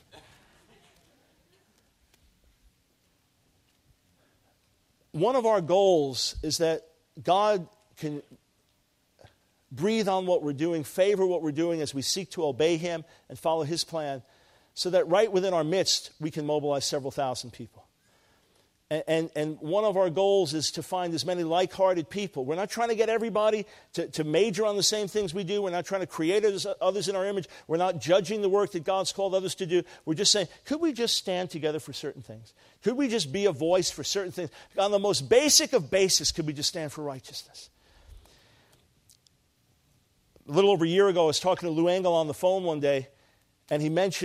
One of our goals is that God can breathe on what we're doing, favor what we're doing as we seek to obey Him and follow His plan, so that right within our midst, we can mobilize several thousand people. And one of our goals is to find as many like-hearted people. We're not trying to get everybody to major on the same things we do. We're not trying to create others in our image. We're not judging the work that God's called others to do. We're just saying, could we just stand together for certain things? Could we just be a voice for certain things? On the most basic of basis, could we just stand for righteousness? A little over a year ago, I was talking to Lou Engle on the phone one day, and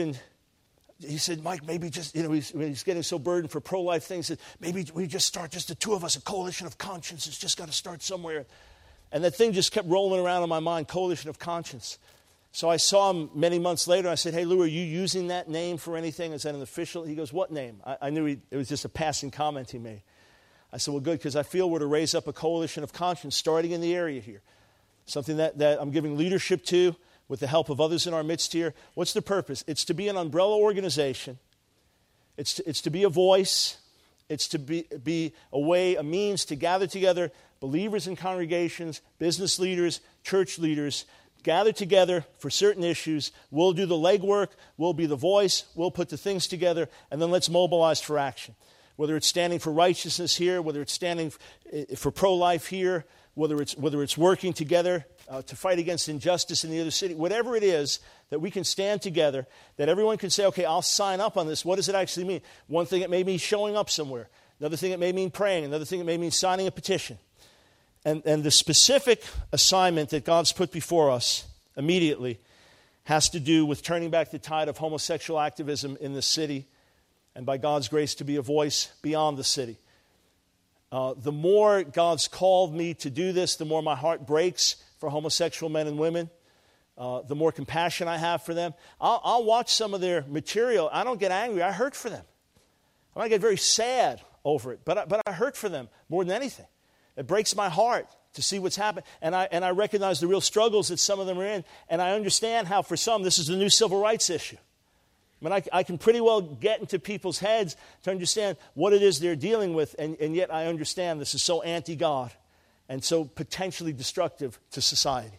he said, Mike, maybe just, he's getting so burdened for pro-life things, that maybe we just start, just the two of us, a coalition of conscience. It's just got to start somewhere. And that thing just kept rolling around in my mind, coalition of conscience. So I saw him many months later. I said, hey, Lou, are you using that name for anything? Is that an official? He goes, what name? I knew it was just a passing comment he made. I said, well, good, because I feel we're to raise up a coalition of conscience starting in the area here. Something that I'm giving leadership to with the help of others in our midst here. What's the purpose? It's to be an umbrella organization. It's to be a voice. It's to be a way, a means to gather together believers in congregations, business leaders, church leaders, gather together for certain issues. We'll do the legwork. We'll be the voice. We'll put the things together, and then let's mobilize for action. Whether it's standing for righteousness here, whether it's standing for pro-life here, whether it's working together to fight against injustice in the other city, whatever it is, that we can stand together, that everyone can say, okay, I'll sign up on this. What does it actually mean? One thing, it may mean showing up somewhere. Another thing, it may mean praying. Another thing, it may mean signing a petition. And the specific assignment that God's put before us immediately has to do with turning back the tide of homosexual activism in the city, and by God's grace to be a voice beyond the city. The more God's called me to do this, the more my heart breaks for homosexual men and women, the more compassion I have for them. I'll watch some of their material. I don't get angry. I hurt for them. I might get very sad over it, but I hurt for them more than anything. It breaks my heart to see what's happened. And I recognize the real struggles that some of them are in, and I understand how for some this is the new civil rights issue. I mean, I can pretty well get into people's heads to understand what it is they're dealing with, and yet I understand this is so anti-God and so potentially destructive to society.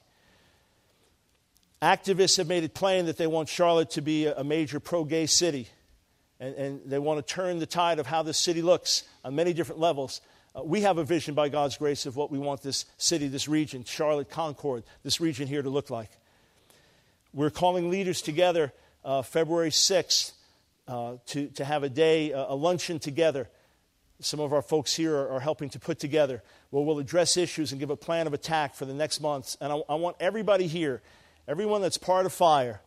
Activists have made it plain that they want Charlotte to be a major pro-gay city, and they want to turn the tide of how this city looks on many different levels. We have a vision by God's grace of what we want this city, this region, Charlotte, Concord, this region here to look like. We're calling leaders together February 6th to have a day, a luncheon together. Some of our folks here are helping to put together where we'll address issues and give a plan of attack for the next months. And I want everybody here, everyone that's part of FIRE,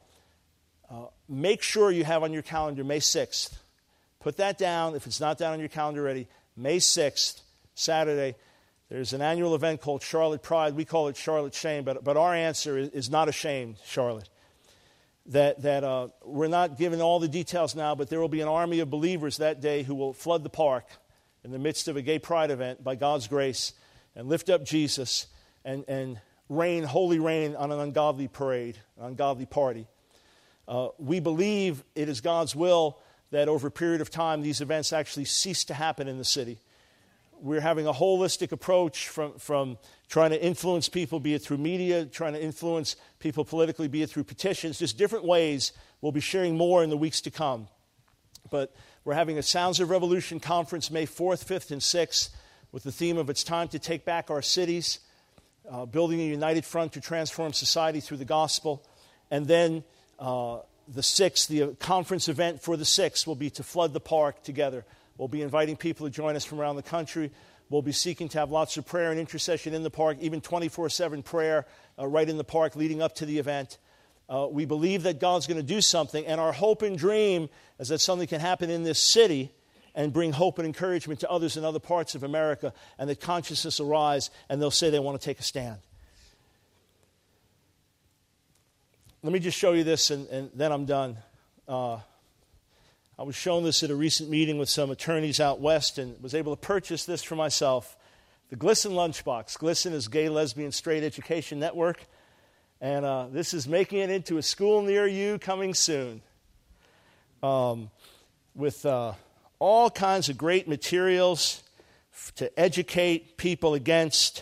make sure you have on your calendar May 6th. Put that down if it's not down on your calendar already. May 6th, Saturday, there's an annual event called Charlotte Pride. We call it Charlotte Shame, but our answer is not a shame, Charlotte. That we're not giving all the details now, but there will be an army of believers that day who will flood the park in the midst of a gay pride event by God's grace and lift up Jesus and rain, holy rain on an ungodly parade, an ungodly party. We believe it is God's will that over a period of time these events actually cease to happen in the city. We're having a holistic approach from trying to influence people, be it through media, trying to influence people politically, be it through petitions, just different ways. We'll be sharing more in the weeks to come. But we're having a Sounds of Revolution conference May 4th, 5th, and 6th with the theme of It's Time to Take Back Our Cities, building a united front to transform society through the gospel. And then the 6th, the conference event for the 6th will be to flood the park together. We'll be inviting people to join us from around the country. We'll be seeking to have lots of prayer and intercession in the park, even 24/7 prayer right in the park leading up to the event. We believe that God's going to do something, and our hope and dream is that something can happen in this city and bring hope and encouragement to others in other parts of America, and that consciousness will rise, and they'll say they want to take a stand. Let me just show you this, and then I'm done. I was shown this at a recent meeting with some attorneys out west and was able to purchase this for myself. The GLSEN Lunchbox. GLSEN is Gay, Lesbian, Straight Education Network. And this is making it into a school near you coming soon. With all kinds of great materials to educate people against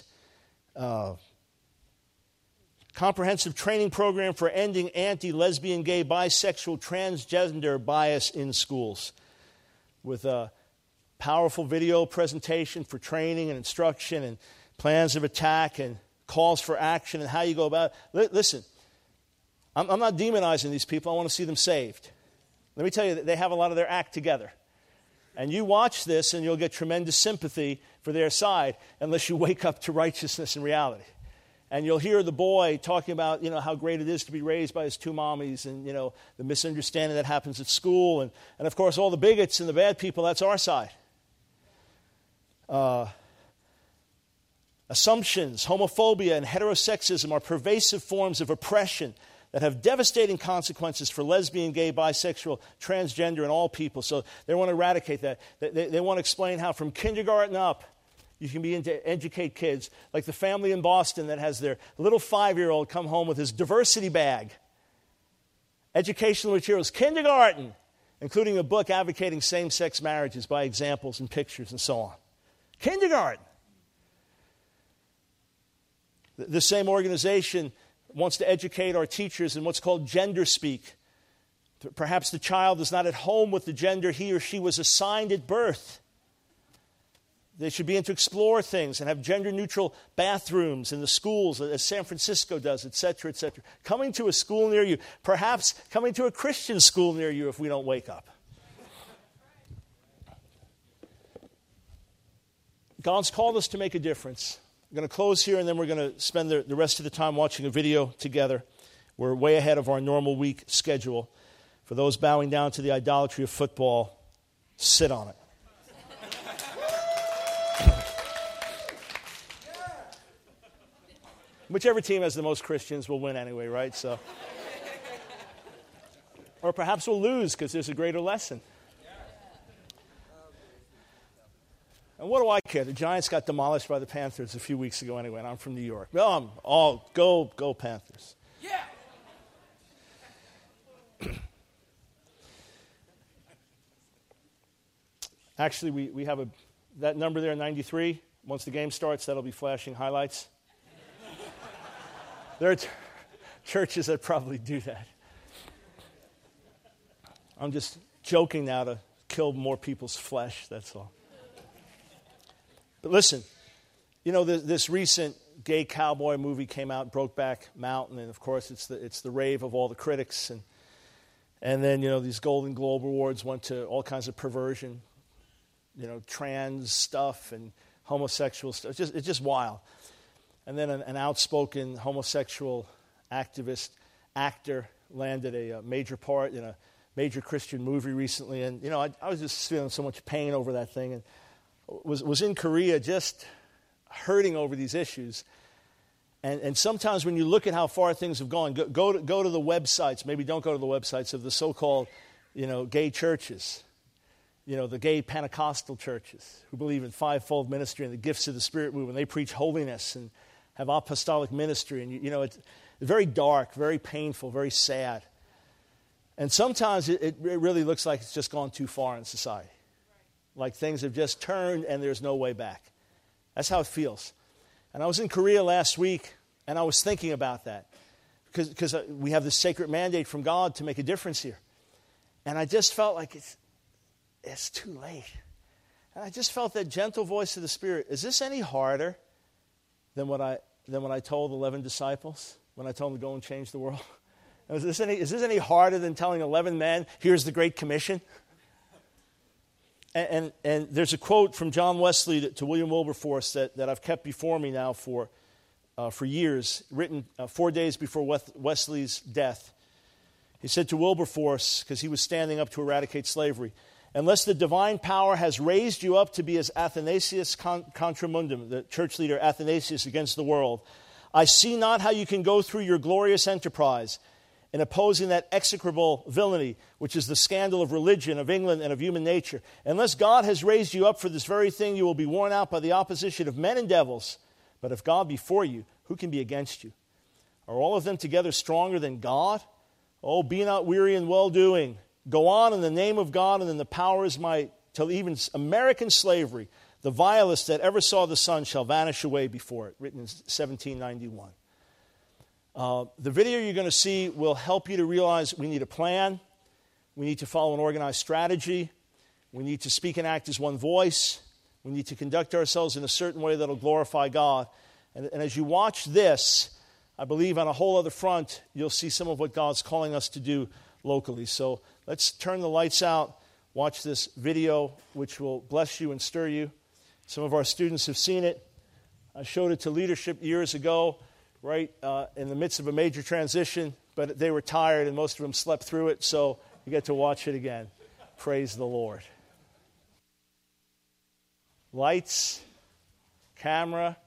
comprehensive training program for ending anti-lesbian, gay, bisexual, transgender bias in schools, with a powerful video presentation for training and instruction and plans of attack and calls for action and how you go about it. Listen, I'm not demonizing these people. I want to see them saved. Let me tell you that they have a lot of their act together. And you watch this and you'll get tremendous sympathy for their side unless you wake up to righteousness and reality. And you'll hear the boy talking about, how great it is to be raised by his two mommies and, the misunderstanding that happens at school. And of course, all the bigots and the bad people, that's our side. Assumptions, homophobia, and heterosexism are pervasive forms of oppression that have devastating consequences for lesbian, gay, bisexual, transgender, and all people. So they want to eradicate that. They want to explain how from kindergarten up, you can begin to educate kids, like the family in Boston that has their little 5-year-old come home with his diversity bag. Educational materials, kindergarten, including a book advocating same-sex marriages by examples and pictures and so on. Kindergarten. The same organization wants to educate our teachers in what's called gender speak. Perhaps the child is not at home with the gender he or she was assigned at birth. They should begin to explore things and have gender-neutral bathrooms in the schools, as San Francisco does, et cetera, et cetera. Coming to a school near you, perhaps coming to a Christian school near you if we don't wake up. God's called us to make a difference. I'm going to close here, and then we're going to spend the rest of the time watching a video together. We're way ahead of our normal week schedule. For those bowing down to the idolatry of football, sit on it. Whichever team has the most Christians will win anyway, right? So, or perhaps we'll lose because there's a greater lesson. And what do I care? The Giants got demolished by the Panthers a few weeks ago anyway, and I'm from New York. Well, I'm all go Panthers. Yeah. Actually, we have that number there, 93. Once the game starts, that'll be flashing highlights. There are churches that probably do that. I'm just joking now to kill more people's flesh, that's all. But listen, this recent gay cowboy movie came out, Brokeback Mountain, and of course it's the rave of all the critics. And then, these Golden Globe Awards went to all kinds of perversion, trans stuff and homosexual stuff. It's just wild. And then an outspoken homosexual activist, actor, landed a major part in a major Christian movie recently. And, I was just feeling so much pain over that thing. And was in Korea just hurting over these issues. And sometimes when you look at how far things have gone, go to the websites. Maybe don't go to the websites of the so-called, gay churches. The gay Pentecostal churches who believe in fivefold ministry and the gifts of the Spirit movement. They preach holiness and have apostolic ministry. And, it's very dark, very painful, very sad. And sometimes it really looks like it's just gone too far in society. Like things have just turned and there's no way back. That's how it feels. And I was in Korea last week, and I was thinking about that. Because we have this sacred mandate from God to make a difference here. And I just felt like it's too late. And I just felt that gentle voice of the Spirit. Is this any harder than what I told 11 disciples when I told them to go and change the world? Is this any harder than telling 11 men, here's the Great Commission? And there's a quote from John Wesley to William Wilberforce that I've kept before me now for years, written 4 days before Wesley's death. He said to Wilberforce, because he was standing up to eradicate slavery, "Unless the divine power has raised you up to be as Athanasius contra mundum," the church leader Athanasius against the world, "I see not how you can go through your glorious enterprise in opposing that execrable villainy, which is the scandal of religion, of England, and of human nature. Unless God has raised you up for this very thing, you will be worn out by the opposition of men and devils. But if God be for you, who can be against you? Are all of them together stronger than God? Oh, be not weary in well-doing. Go on in the name of God and in the power of his might, till even American slavery, the vilest that ever saw the sun, shall vanish away before it." Written in 1791. The video you're going to see will help you to realize we need a plan. We need to follow an organized strategy. We need to speak and act as one voice. We need to conduct ourselves in a certain way that will glorify God. And as you watch this, I believe on a whole other front, you'll see some of what God's calling us to do locally. So let's turn the lights out, watch this video, which will bless you and stir you. Some of our students have seen it. I showed it to leadership years ago, right in the midst of a major transition, but they were tired and most of them slept through it, so you get to watch it again. Praise the Lord. Lights, camera.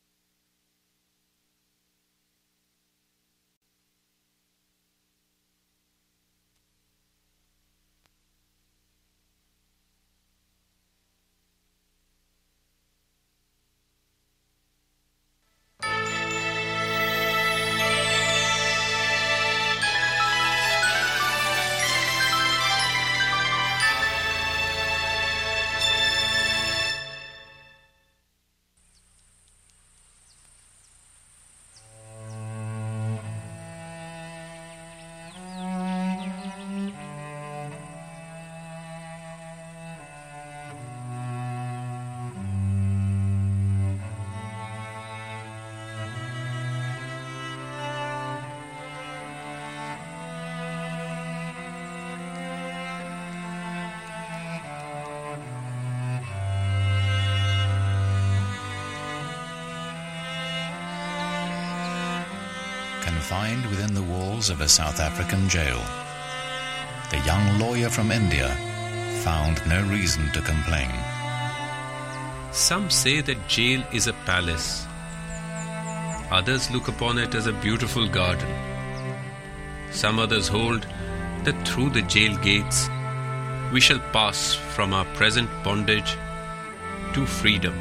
Confined within the walls of a South African jail, the young lawyer from India found no reason to complain. Some say that jail is a palace. Others look upon it as a beautiful garden. Some others hold that through the jail gates we shall pass from our present bondage to freedom.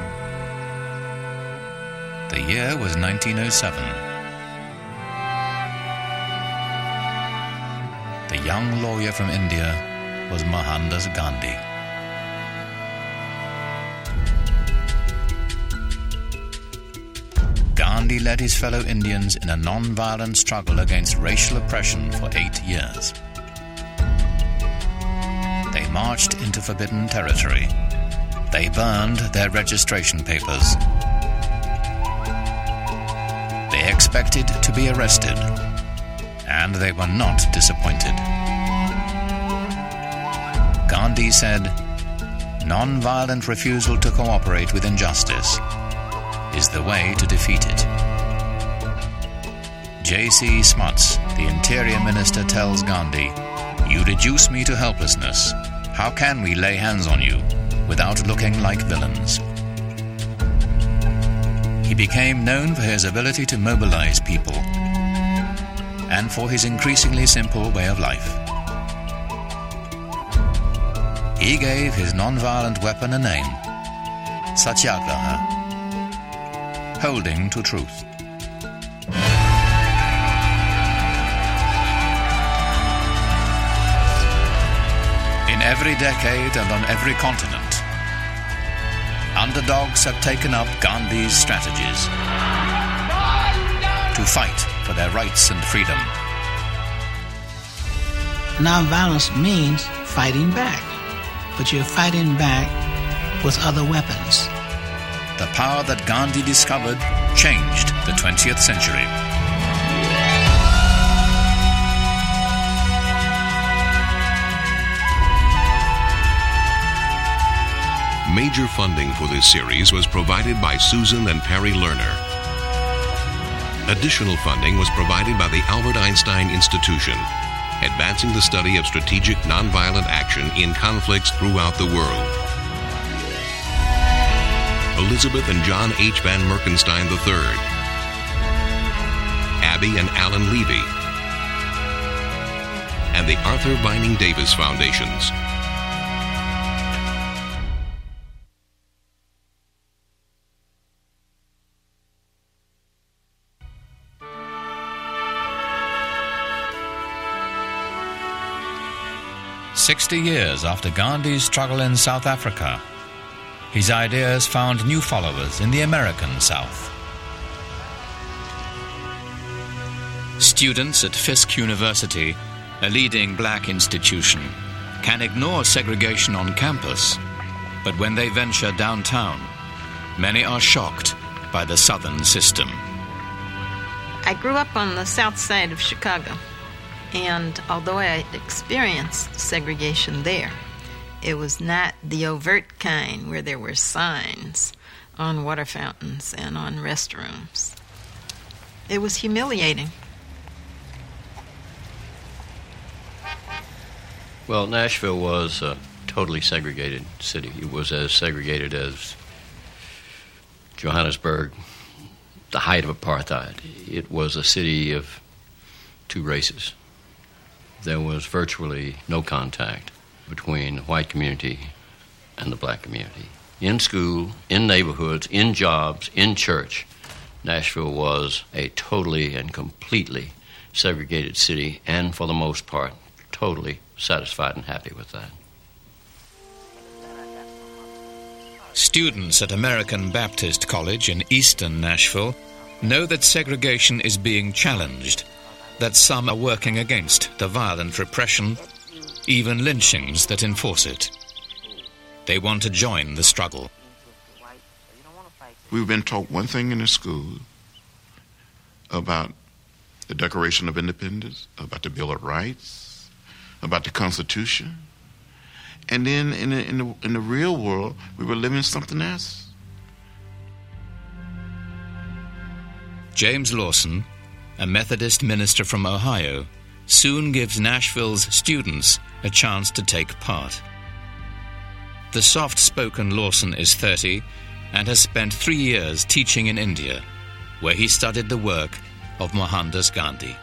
The year was 1907. The young lawyer from India was Mohandas Gandhi. Gandhi led his fellow Indians in a non-violent struggle against racial oppression for 8 years. They marched into forbidden territory. They burned their registration papers. They expected to be arrested, and they were not disappointed. Gandhi said, "Non-violent refusal to cooperate with injustice is the way to defeat it." J.C. Smuts, the Interior Minister, tells Gandhi, "You reduce me to helplessness. How can we lay hands on you without looking like villains?" He became known for his ability to mobilize people and for his increasingly simple way of life. He gave his non-violent weapon a name, Satyagraha, holding to truth. In every decade and on every continent, underdogs have taken up Gandhi's strategies to fight for their rights and freedom. Nonviolence means fighting back, but you're fighting back with other weapons. The power that Gandhi discovered changed the 20th century. Major funding for this series was provided by Susan and Perry Lerner. Additional funding was provided by the Albert Einstein Institution, advancing the study of strategic nonviolent action in conflicts throughout the world. Elizabeth and John H. Van Merkenstein III, Abby and Alan Levy, and the Arthur Vining Davis Foundations. "60 years after Gandhi's struggle in South Africa, his ideas found new followers in the American South. Students at Fisk University, a leading black institution, can ignore segregation on campus, but when they venture downtown, many are shocked by the Southern system. I grew up on the south side of Chicago, and although I experienced segregation there, it was not the overt kind where there were signs on water fountains and on restrooms. It was humiliating. Well, Nashville was a totally segregated city. It was as segregated as Johannesburg, the height of apartheid. It was a city of two races. There was virtually no contact between the white community and the black community. In school, in neighborhoods, in jobs, in church, Nashville was a totally and completely segregated city, and for the most part, totally satisfied and happy with that. Students at American Baptist College in eastern Nashville know that segregation is being challenged, that some are working against the violent repression, even lynchings that enforce it. They want to join the struggle. We've been taught one thing in the school about the Declaration of Independence, about the Bill of Rights, about the Constitution. And then in the real world, we were living something else. James Lawson, a Methodist minister from Ohio, soon gives Nashville's students a chance to take part. The soft-spoken Lawson is 30 and has spent 3 years teaching in India, where he studied the work of Mohandas Gandhi.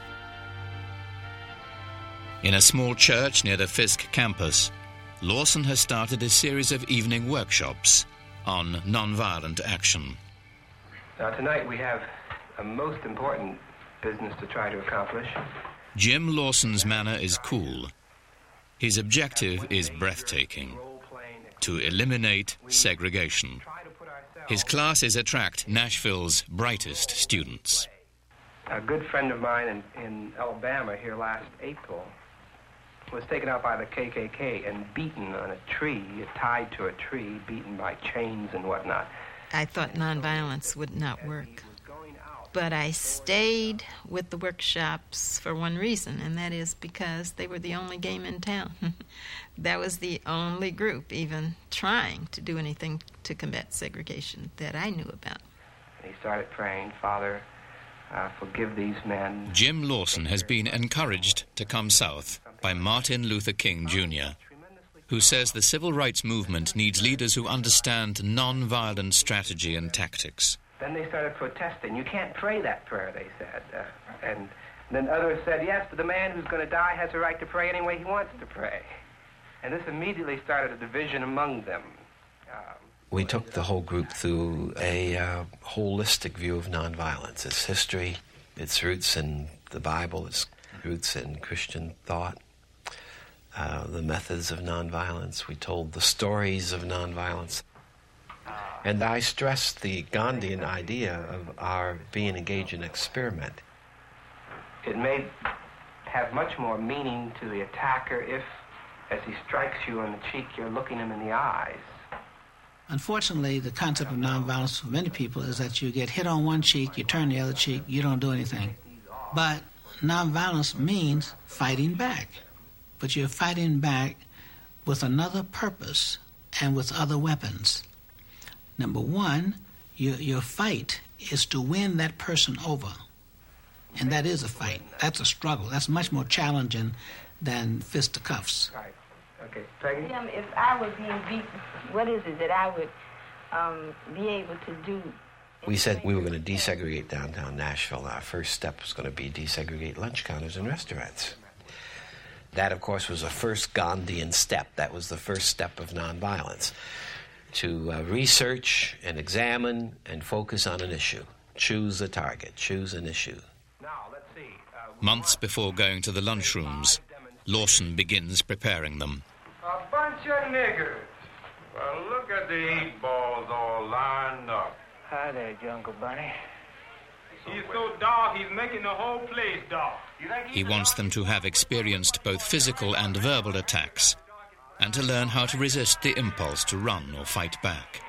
In a small church near the Fisk campus, Lawson has started a series of evening workshops on nonviolent action. Now tonight we have a most important business to try to accomplish. Jim Lawson's manner is cool. His objective is breathtaking: to eliminate segregation. His classes attract Nashville's brightest students. A good friend of mine in Alabama here last April was taken out by the KKK and beaten on a tree, tied to a tree, beaten by chains and whatnot. I thought nonviolence would not work. But I stayed with the workshops for one reason, and that is because they were the only game in town. That was the only group even trying to do anything to combat segregation that I knew about. And he started praying, Father, forgive these men. Jim Lawson has been encouraged to come south by Martin Luther King Jr., who says the civil rights movement needs leaders who understand non-violent strategy and tactics. Then they started protesting. You can't pray that prayer, they said. And then others said, yes, but the man who's going to die has a right to pray any way he wants to pray. And this immediately started a division among them. We took the whole group through a holistic view of nonviolence, its history, its roots in the Bible, its roots in Christian thought, the methods of nonviolence. We told the stories of nonviolence. And I stressed the Gandhian idea of our being engaged in experiment. It may have much more meaning to the attacker if, as he strikes you on the cheek, you're looking him in the eyes. Unfortunately, the concept of nonviolence for many people is that you get hit on one cheek, you turn the other cheek, you don't do anything. But nonviolence means fighting back. But you're fighting back with another purpose, and with other weapons. Number one, your fight is to win that person over. And that is a fight. That's a struggle. That's much more challenging than fisticuffs. Right. Okay. Peggy? If I was being beaten, what is it that I would be able to do? We said we were going to desegregate downtown Nashville. Our first step was going to be desegregate lunch counters and restaurants. That, of course, was the first Gandhian step. That was the first step of nonviolence. To research and examine and focus on an issue. Choose a target. Choose an issue. Months before going to the lunchrooms, Lawson begins preparing them. A bunch of niggers. Well, look at the 8 balls all lined up. Hi there, Jungle Bunny. He's so dark, he's making the whole place dark. He wants them to have experienced both physical and verbal attacks, and to learn how to resist the impulse to run or fight back.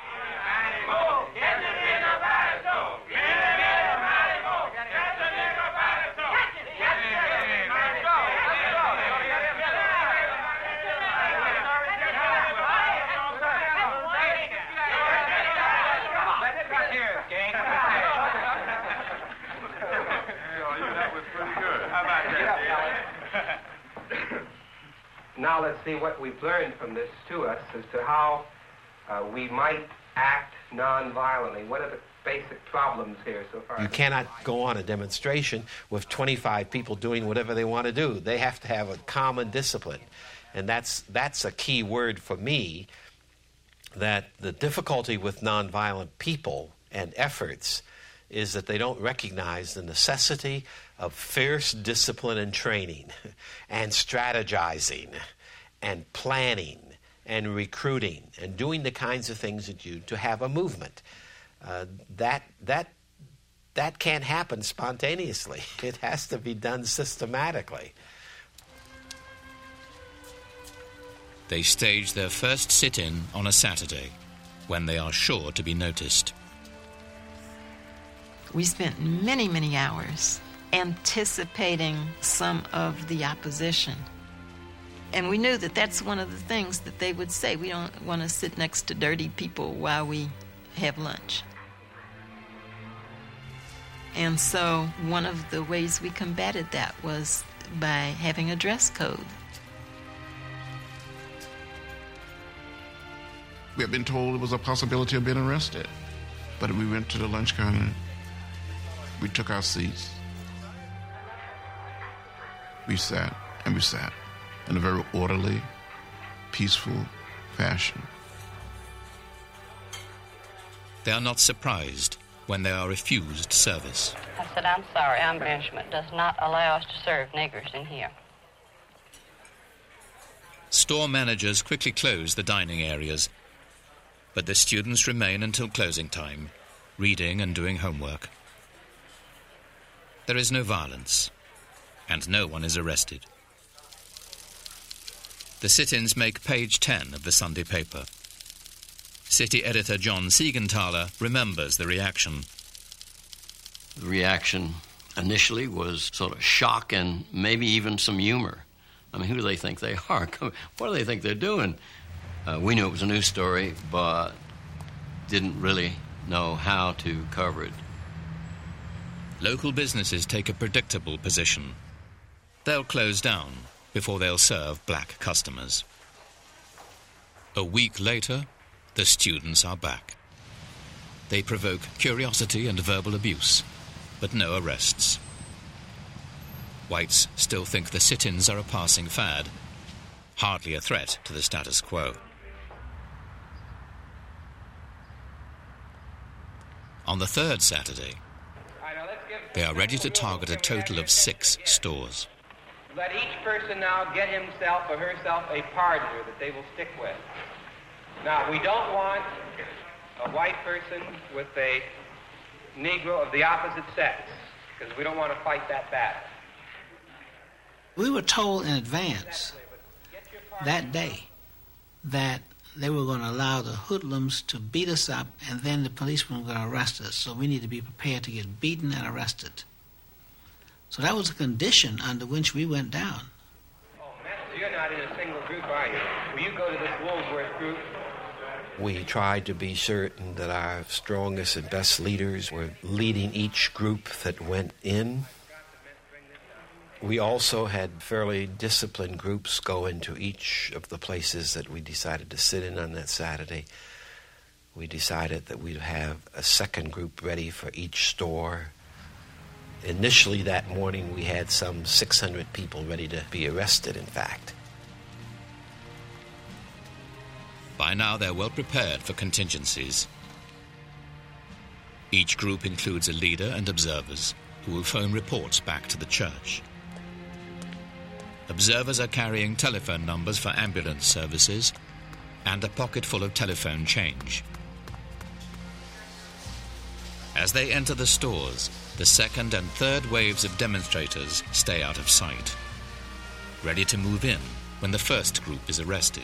Now let's see what we've learned from this to us as to how we might act nonviolently. What are the basic problems here so far? You cannot go on a demonstration with 25 people doing whatever they want to do. They have to have a common discipline. And that's a key word for me, that the difficulty with nonviolent people and efforts is that they don't recognize the necessity of fierce discipline and training and strategizing and planning and recruiting and doing the kinds of things that you to have a movement. That can't happen spontaneously. It has to be done systematically. They stage their first sit-in on a Saturday, when they are sure to be noticed. We spent many, many hours anticipating some of the opposition. And we knew that that's one of the things that they would say. We don't want to sit next to dirty people while we have lunch. And so one of the ways we combated that was by having a dress code. We had been told it was a possibility of being arrested. But we went to the lunch counter. We took our seats. We sat in a very orderly, peaceful fashion. They are not surprised when they are refused service. I said, I'm sorry, our management does not allow us to serve niggers in here. Store managers quickly close the dining areas, but the students remain until closing time, reading and doing homework. There is no violence, and no one is arrested. The sit-ins make page 10 of the Sunday paper. City editor John Siegenthaler remembers the reaction. The reaction initially was sort of shock and maybe even some humor. I mean, who do they think they are? What do they think they're doing? We knew it was a news story, but didn't really know how to cover it. Local businesses take a predictable position. They'll close down before they'll serve black customers. A week later, the students are back. They provoke curiosity and verbal abuse, but no arrests. Whites still think the sit-ins are a passing fad, hardly a threat to the status quo. On the third Saturday, they are ready to target a total of 6 stores. Let each person now get himself or herself a partner that they will stick with. Now, we don't want a white person with a Negro of the opposite sex, because we don't want to fight that battle. We were told in advance that day that they were going to allow the hoodlums to beat us up, and then the policemen were going to arrest us. So we need to be prepared to get beaten and arrested. So that was a condition under which we went down. Oh, Master, you're not in a single group, are you? Will you go to this Woolsworth group? We tried to be certain that our strongest and best leaders were leading each group that went in. We also had fairly disciplined groups go into each of the places that we decided to sit in on that Saturday. We decided that we'd have a second group ready for each store. Initially that morning we had some 600 people ready to be arrested, in fact. By now they're well prepared for contingencies. Each group includes a leader and observers who will phone reports back to the church. Observers are carrying telephone numbers for ambulance services and a pocket full of telephone change. As they enter the stores, the second and third waves of demonstrators stay out of sight, ready to move in when the first group is arrested.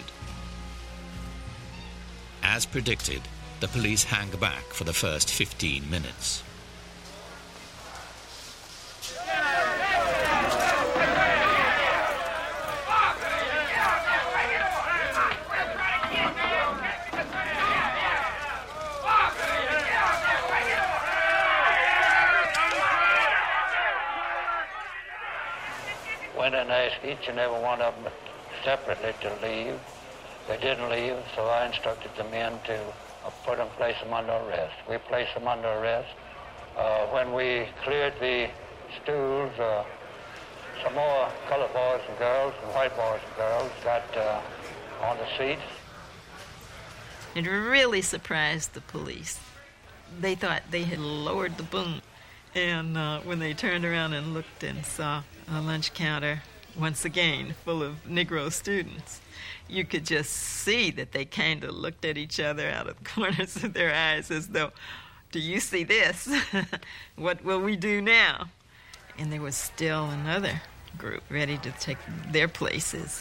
As predicted, the police hang back for the first 15 minutes. Went and asked each and every one of them separately to leave. They didn't leave, so I instructed the men to place them under arrest. We placed them under arrest. When we cleared the stools, some more colored boys and girls and white boys and girls got on the seats. It really surprised the police. They thought they had lowered the boom. And when they turned around and looked and saw a lunch counter, once again, full of Negro students, you could just see that they kind of looked at each other out of the corners of their eyes as though, do you see this? What will we do now? And there was still another group ready to take their places.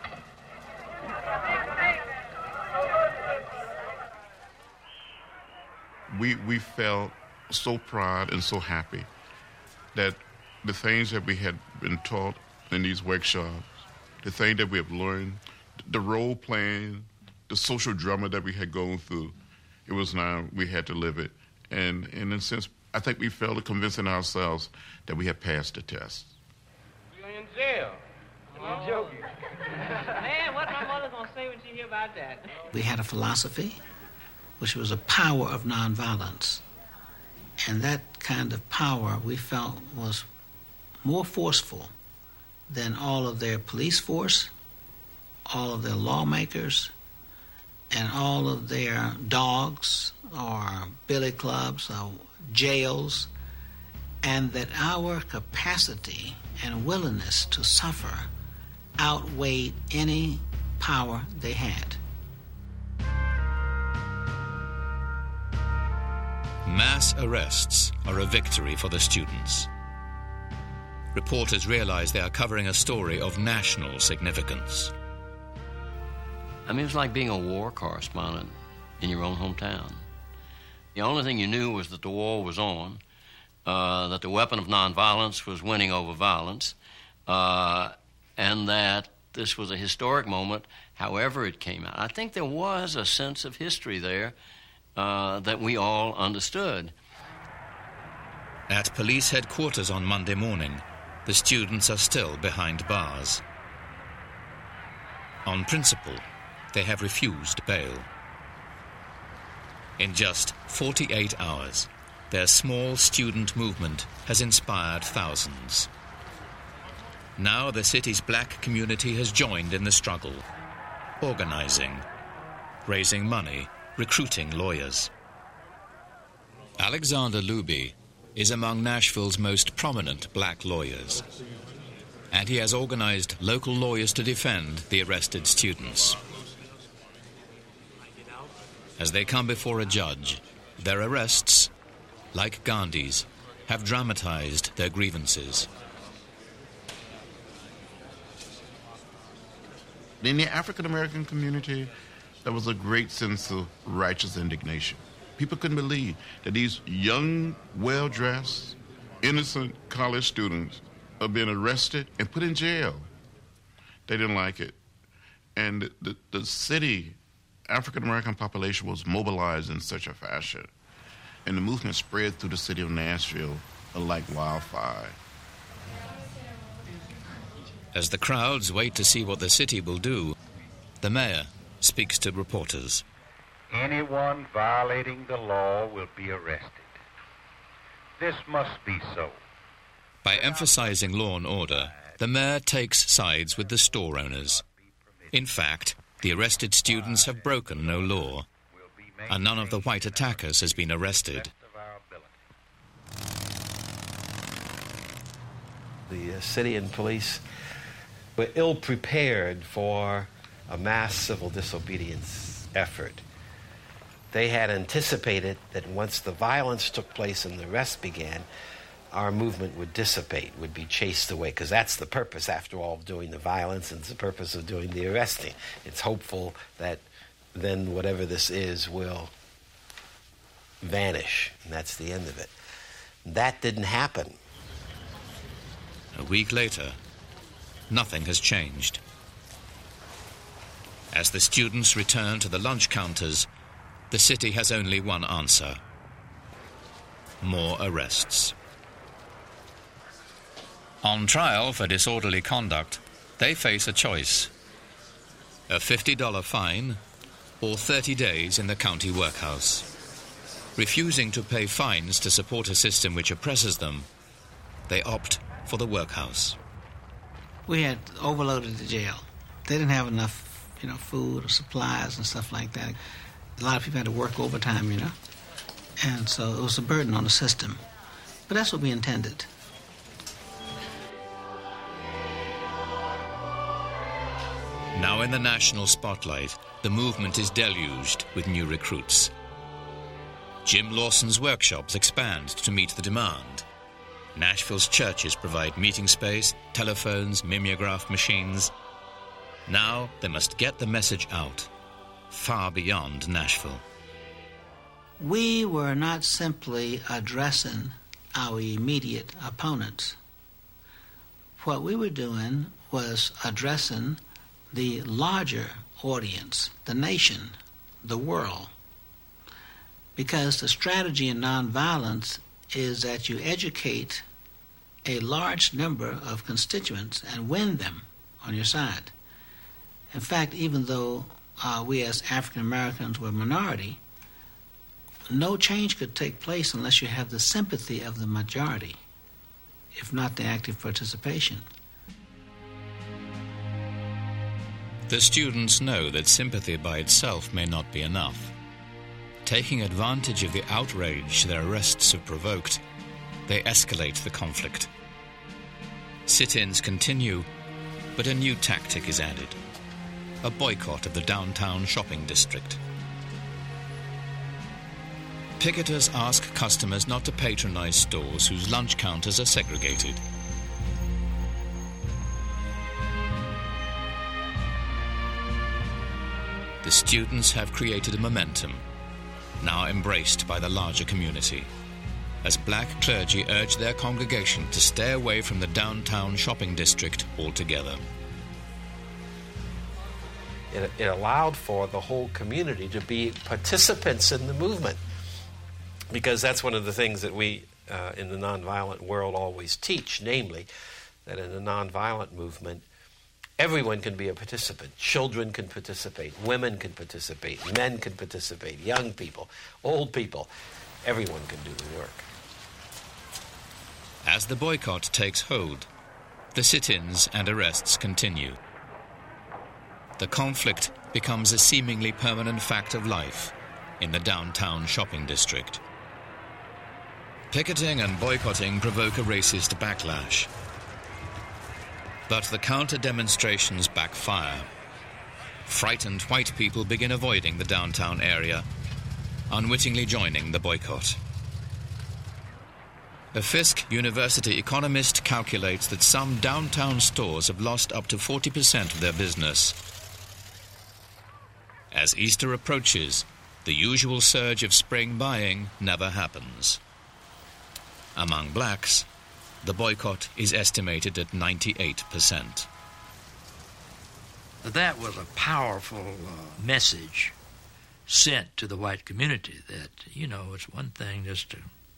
We felt so proud and so happy that the things that we had been taught in these workshops, the thing that we have learned, the role playing, the social drama that we had gone through, it was now we had to live it. And in a sense, I think we felt convincing ourselves that we had passed the test. You're in jail. I'm joking. Man, what my mother gonna say when she hear about that? We had a philosophy, which was a power of nonviolence. And that kind of power we felt was more forceful than all of their police force, all of their lawmakers, and all of their dogs or billy clubs or jails, and that our capacity and willingness to suffer outweighed any power they had. Mass arrests are a victory for the students. Reporters realize they are covering a story of national significance. I mean, it was like being a war correspondent in your own hometown. The only thing you knew was that the war was on, that the weapon of nonviolence was winning over violence, and that this was a historic moment, however it came out. I think there was a sense of history there that we all understood. At police headquarters on Monday morning, the students are still behind bars. On principle, they have refused bail. In just 48 hours, their small student movement has inspired thousands. Now the city's black community has joined in the struggle, organizing, raising money, recruiting lawyers. Alexander Luby is among Nashville's most prominent black lawyers, and he has organized local lawyers to defend the arrested students. As they come before a judge, their arrests, like Gandhi's, have dramatized their grievances. In the African American community, there was a great sense of righteous indignation. People couldn't believe that these young, well-dressed, innocent college students are being arrested and put in jail. They didn't like it. And the city, African-American population was mobilized in such a fashion, and the movement spread through the city of Nashville like wildfire. As the crowds wait to see what the city will do, the mayor speaks to reporters. Anyone violating the law will be arrested. This must be so. By emphasizing law and order, the mayor takes sides with the store owners. In fact, the arrested students have broken no law, and none of the white attackers has been arrested. The city and police were ill-prepared for a mass civil disobedience effort. They had anticipated that once the violence took place and the arrest began, our movement would dissipate, would be chased away, because that's the purpose, after all, of doing the violence, and it's the purpose of doing the arresting. It's hopeful that then whatever this is will vanish, and that's the end of it. That didn't happen. A week later, nothing has changed. As the students return to the lunch counters, the city has only one answer: more arrests. On trial for disorderly conduct, they face a choice: a $50 fine or 30 days in the county workhouse. Refusing to pay fines to support a system which oppresses them, they opt for the workhouse. We had overloaded the jail. They didn't have enough, food or supplies and stuff like that. A lot of people had to work overtime, and so it was a burden on the system. But that's what we intended. Now in the national spotlight, the movement is deluged with new recruits. Jim Lawson's workshops expand to meet the demand. Nashville's churches provide meeting space, telephones, mimeograph machines. Now they must get the message out, far beyond Nashville. We were not simply addressing our immediate opponents. What we were doing was addressing the larger audience, the nation, the world. Because the strategy in nonviolence is that you educate a large number of constituents and win them on your side. In fact, even though we as African Americans were a minority, no change could take place unless you have the sympathy of the majority, if not the active participation. The students know that sympathy by itself may not be enough. Taking advantage of the outrage their arrests have provoked, they escalate the conflict. Sit-ins continue, but a new tactic is added: a boycott of the downtown shopping district. Picketers ask customers not to patronize stores whose lunch counters are segregated. The students have created a momentum, now embraced by the larger community, as black clergy urge their congregation to stay away from the downtown shopping district altogether. It allowed for the whole community to be participants in the movement, because that's one of the things that we in the nonviolent world always teach, namely that in a nonviolent movement, everyone can be a participant. Children can participate, women can participate, men can participate, young people, old people. Everyone can do the work. As the boycott takes hold, the sit-ins and arrests continue. The conflict becomes a seemingly permanent fact of life in the downtown shopping district. Picketing and boycotting provoke a racist backlash. But the counter-demonstrations backfire. Frightened white people begin avoiding the downtown area, unwittingly joining the boycott. A Fisk University economist calculates that some downtown stores have lost up to 40% of their business. As Easter approaches, the usual surge of spring buying never happens. Among blacks, the boycott is estimated at 98%. That was a powerful message sent to the white community that, it's one thing just to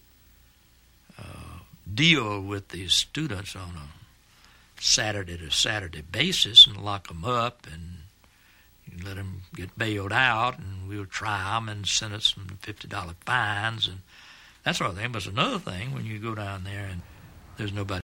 deal with these students on a Saturday-to-Saturday basis and lock them up and let them get bailed out, and we'll try them and sentence them to $50 fines and that sort of thing. But it's another thing when you go down there and there's nobody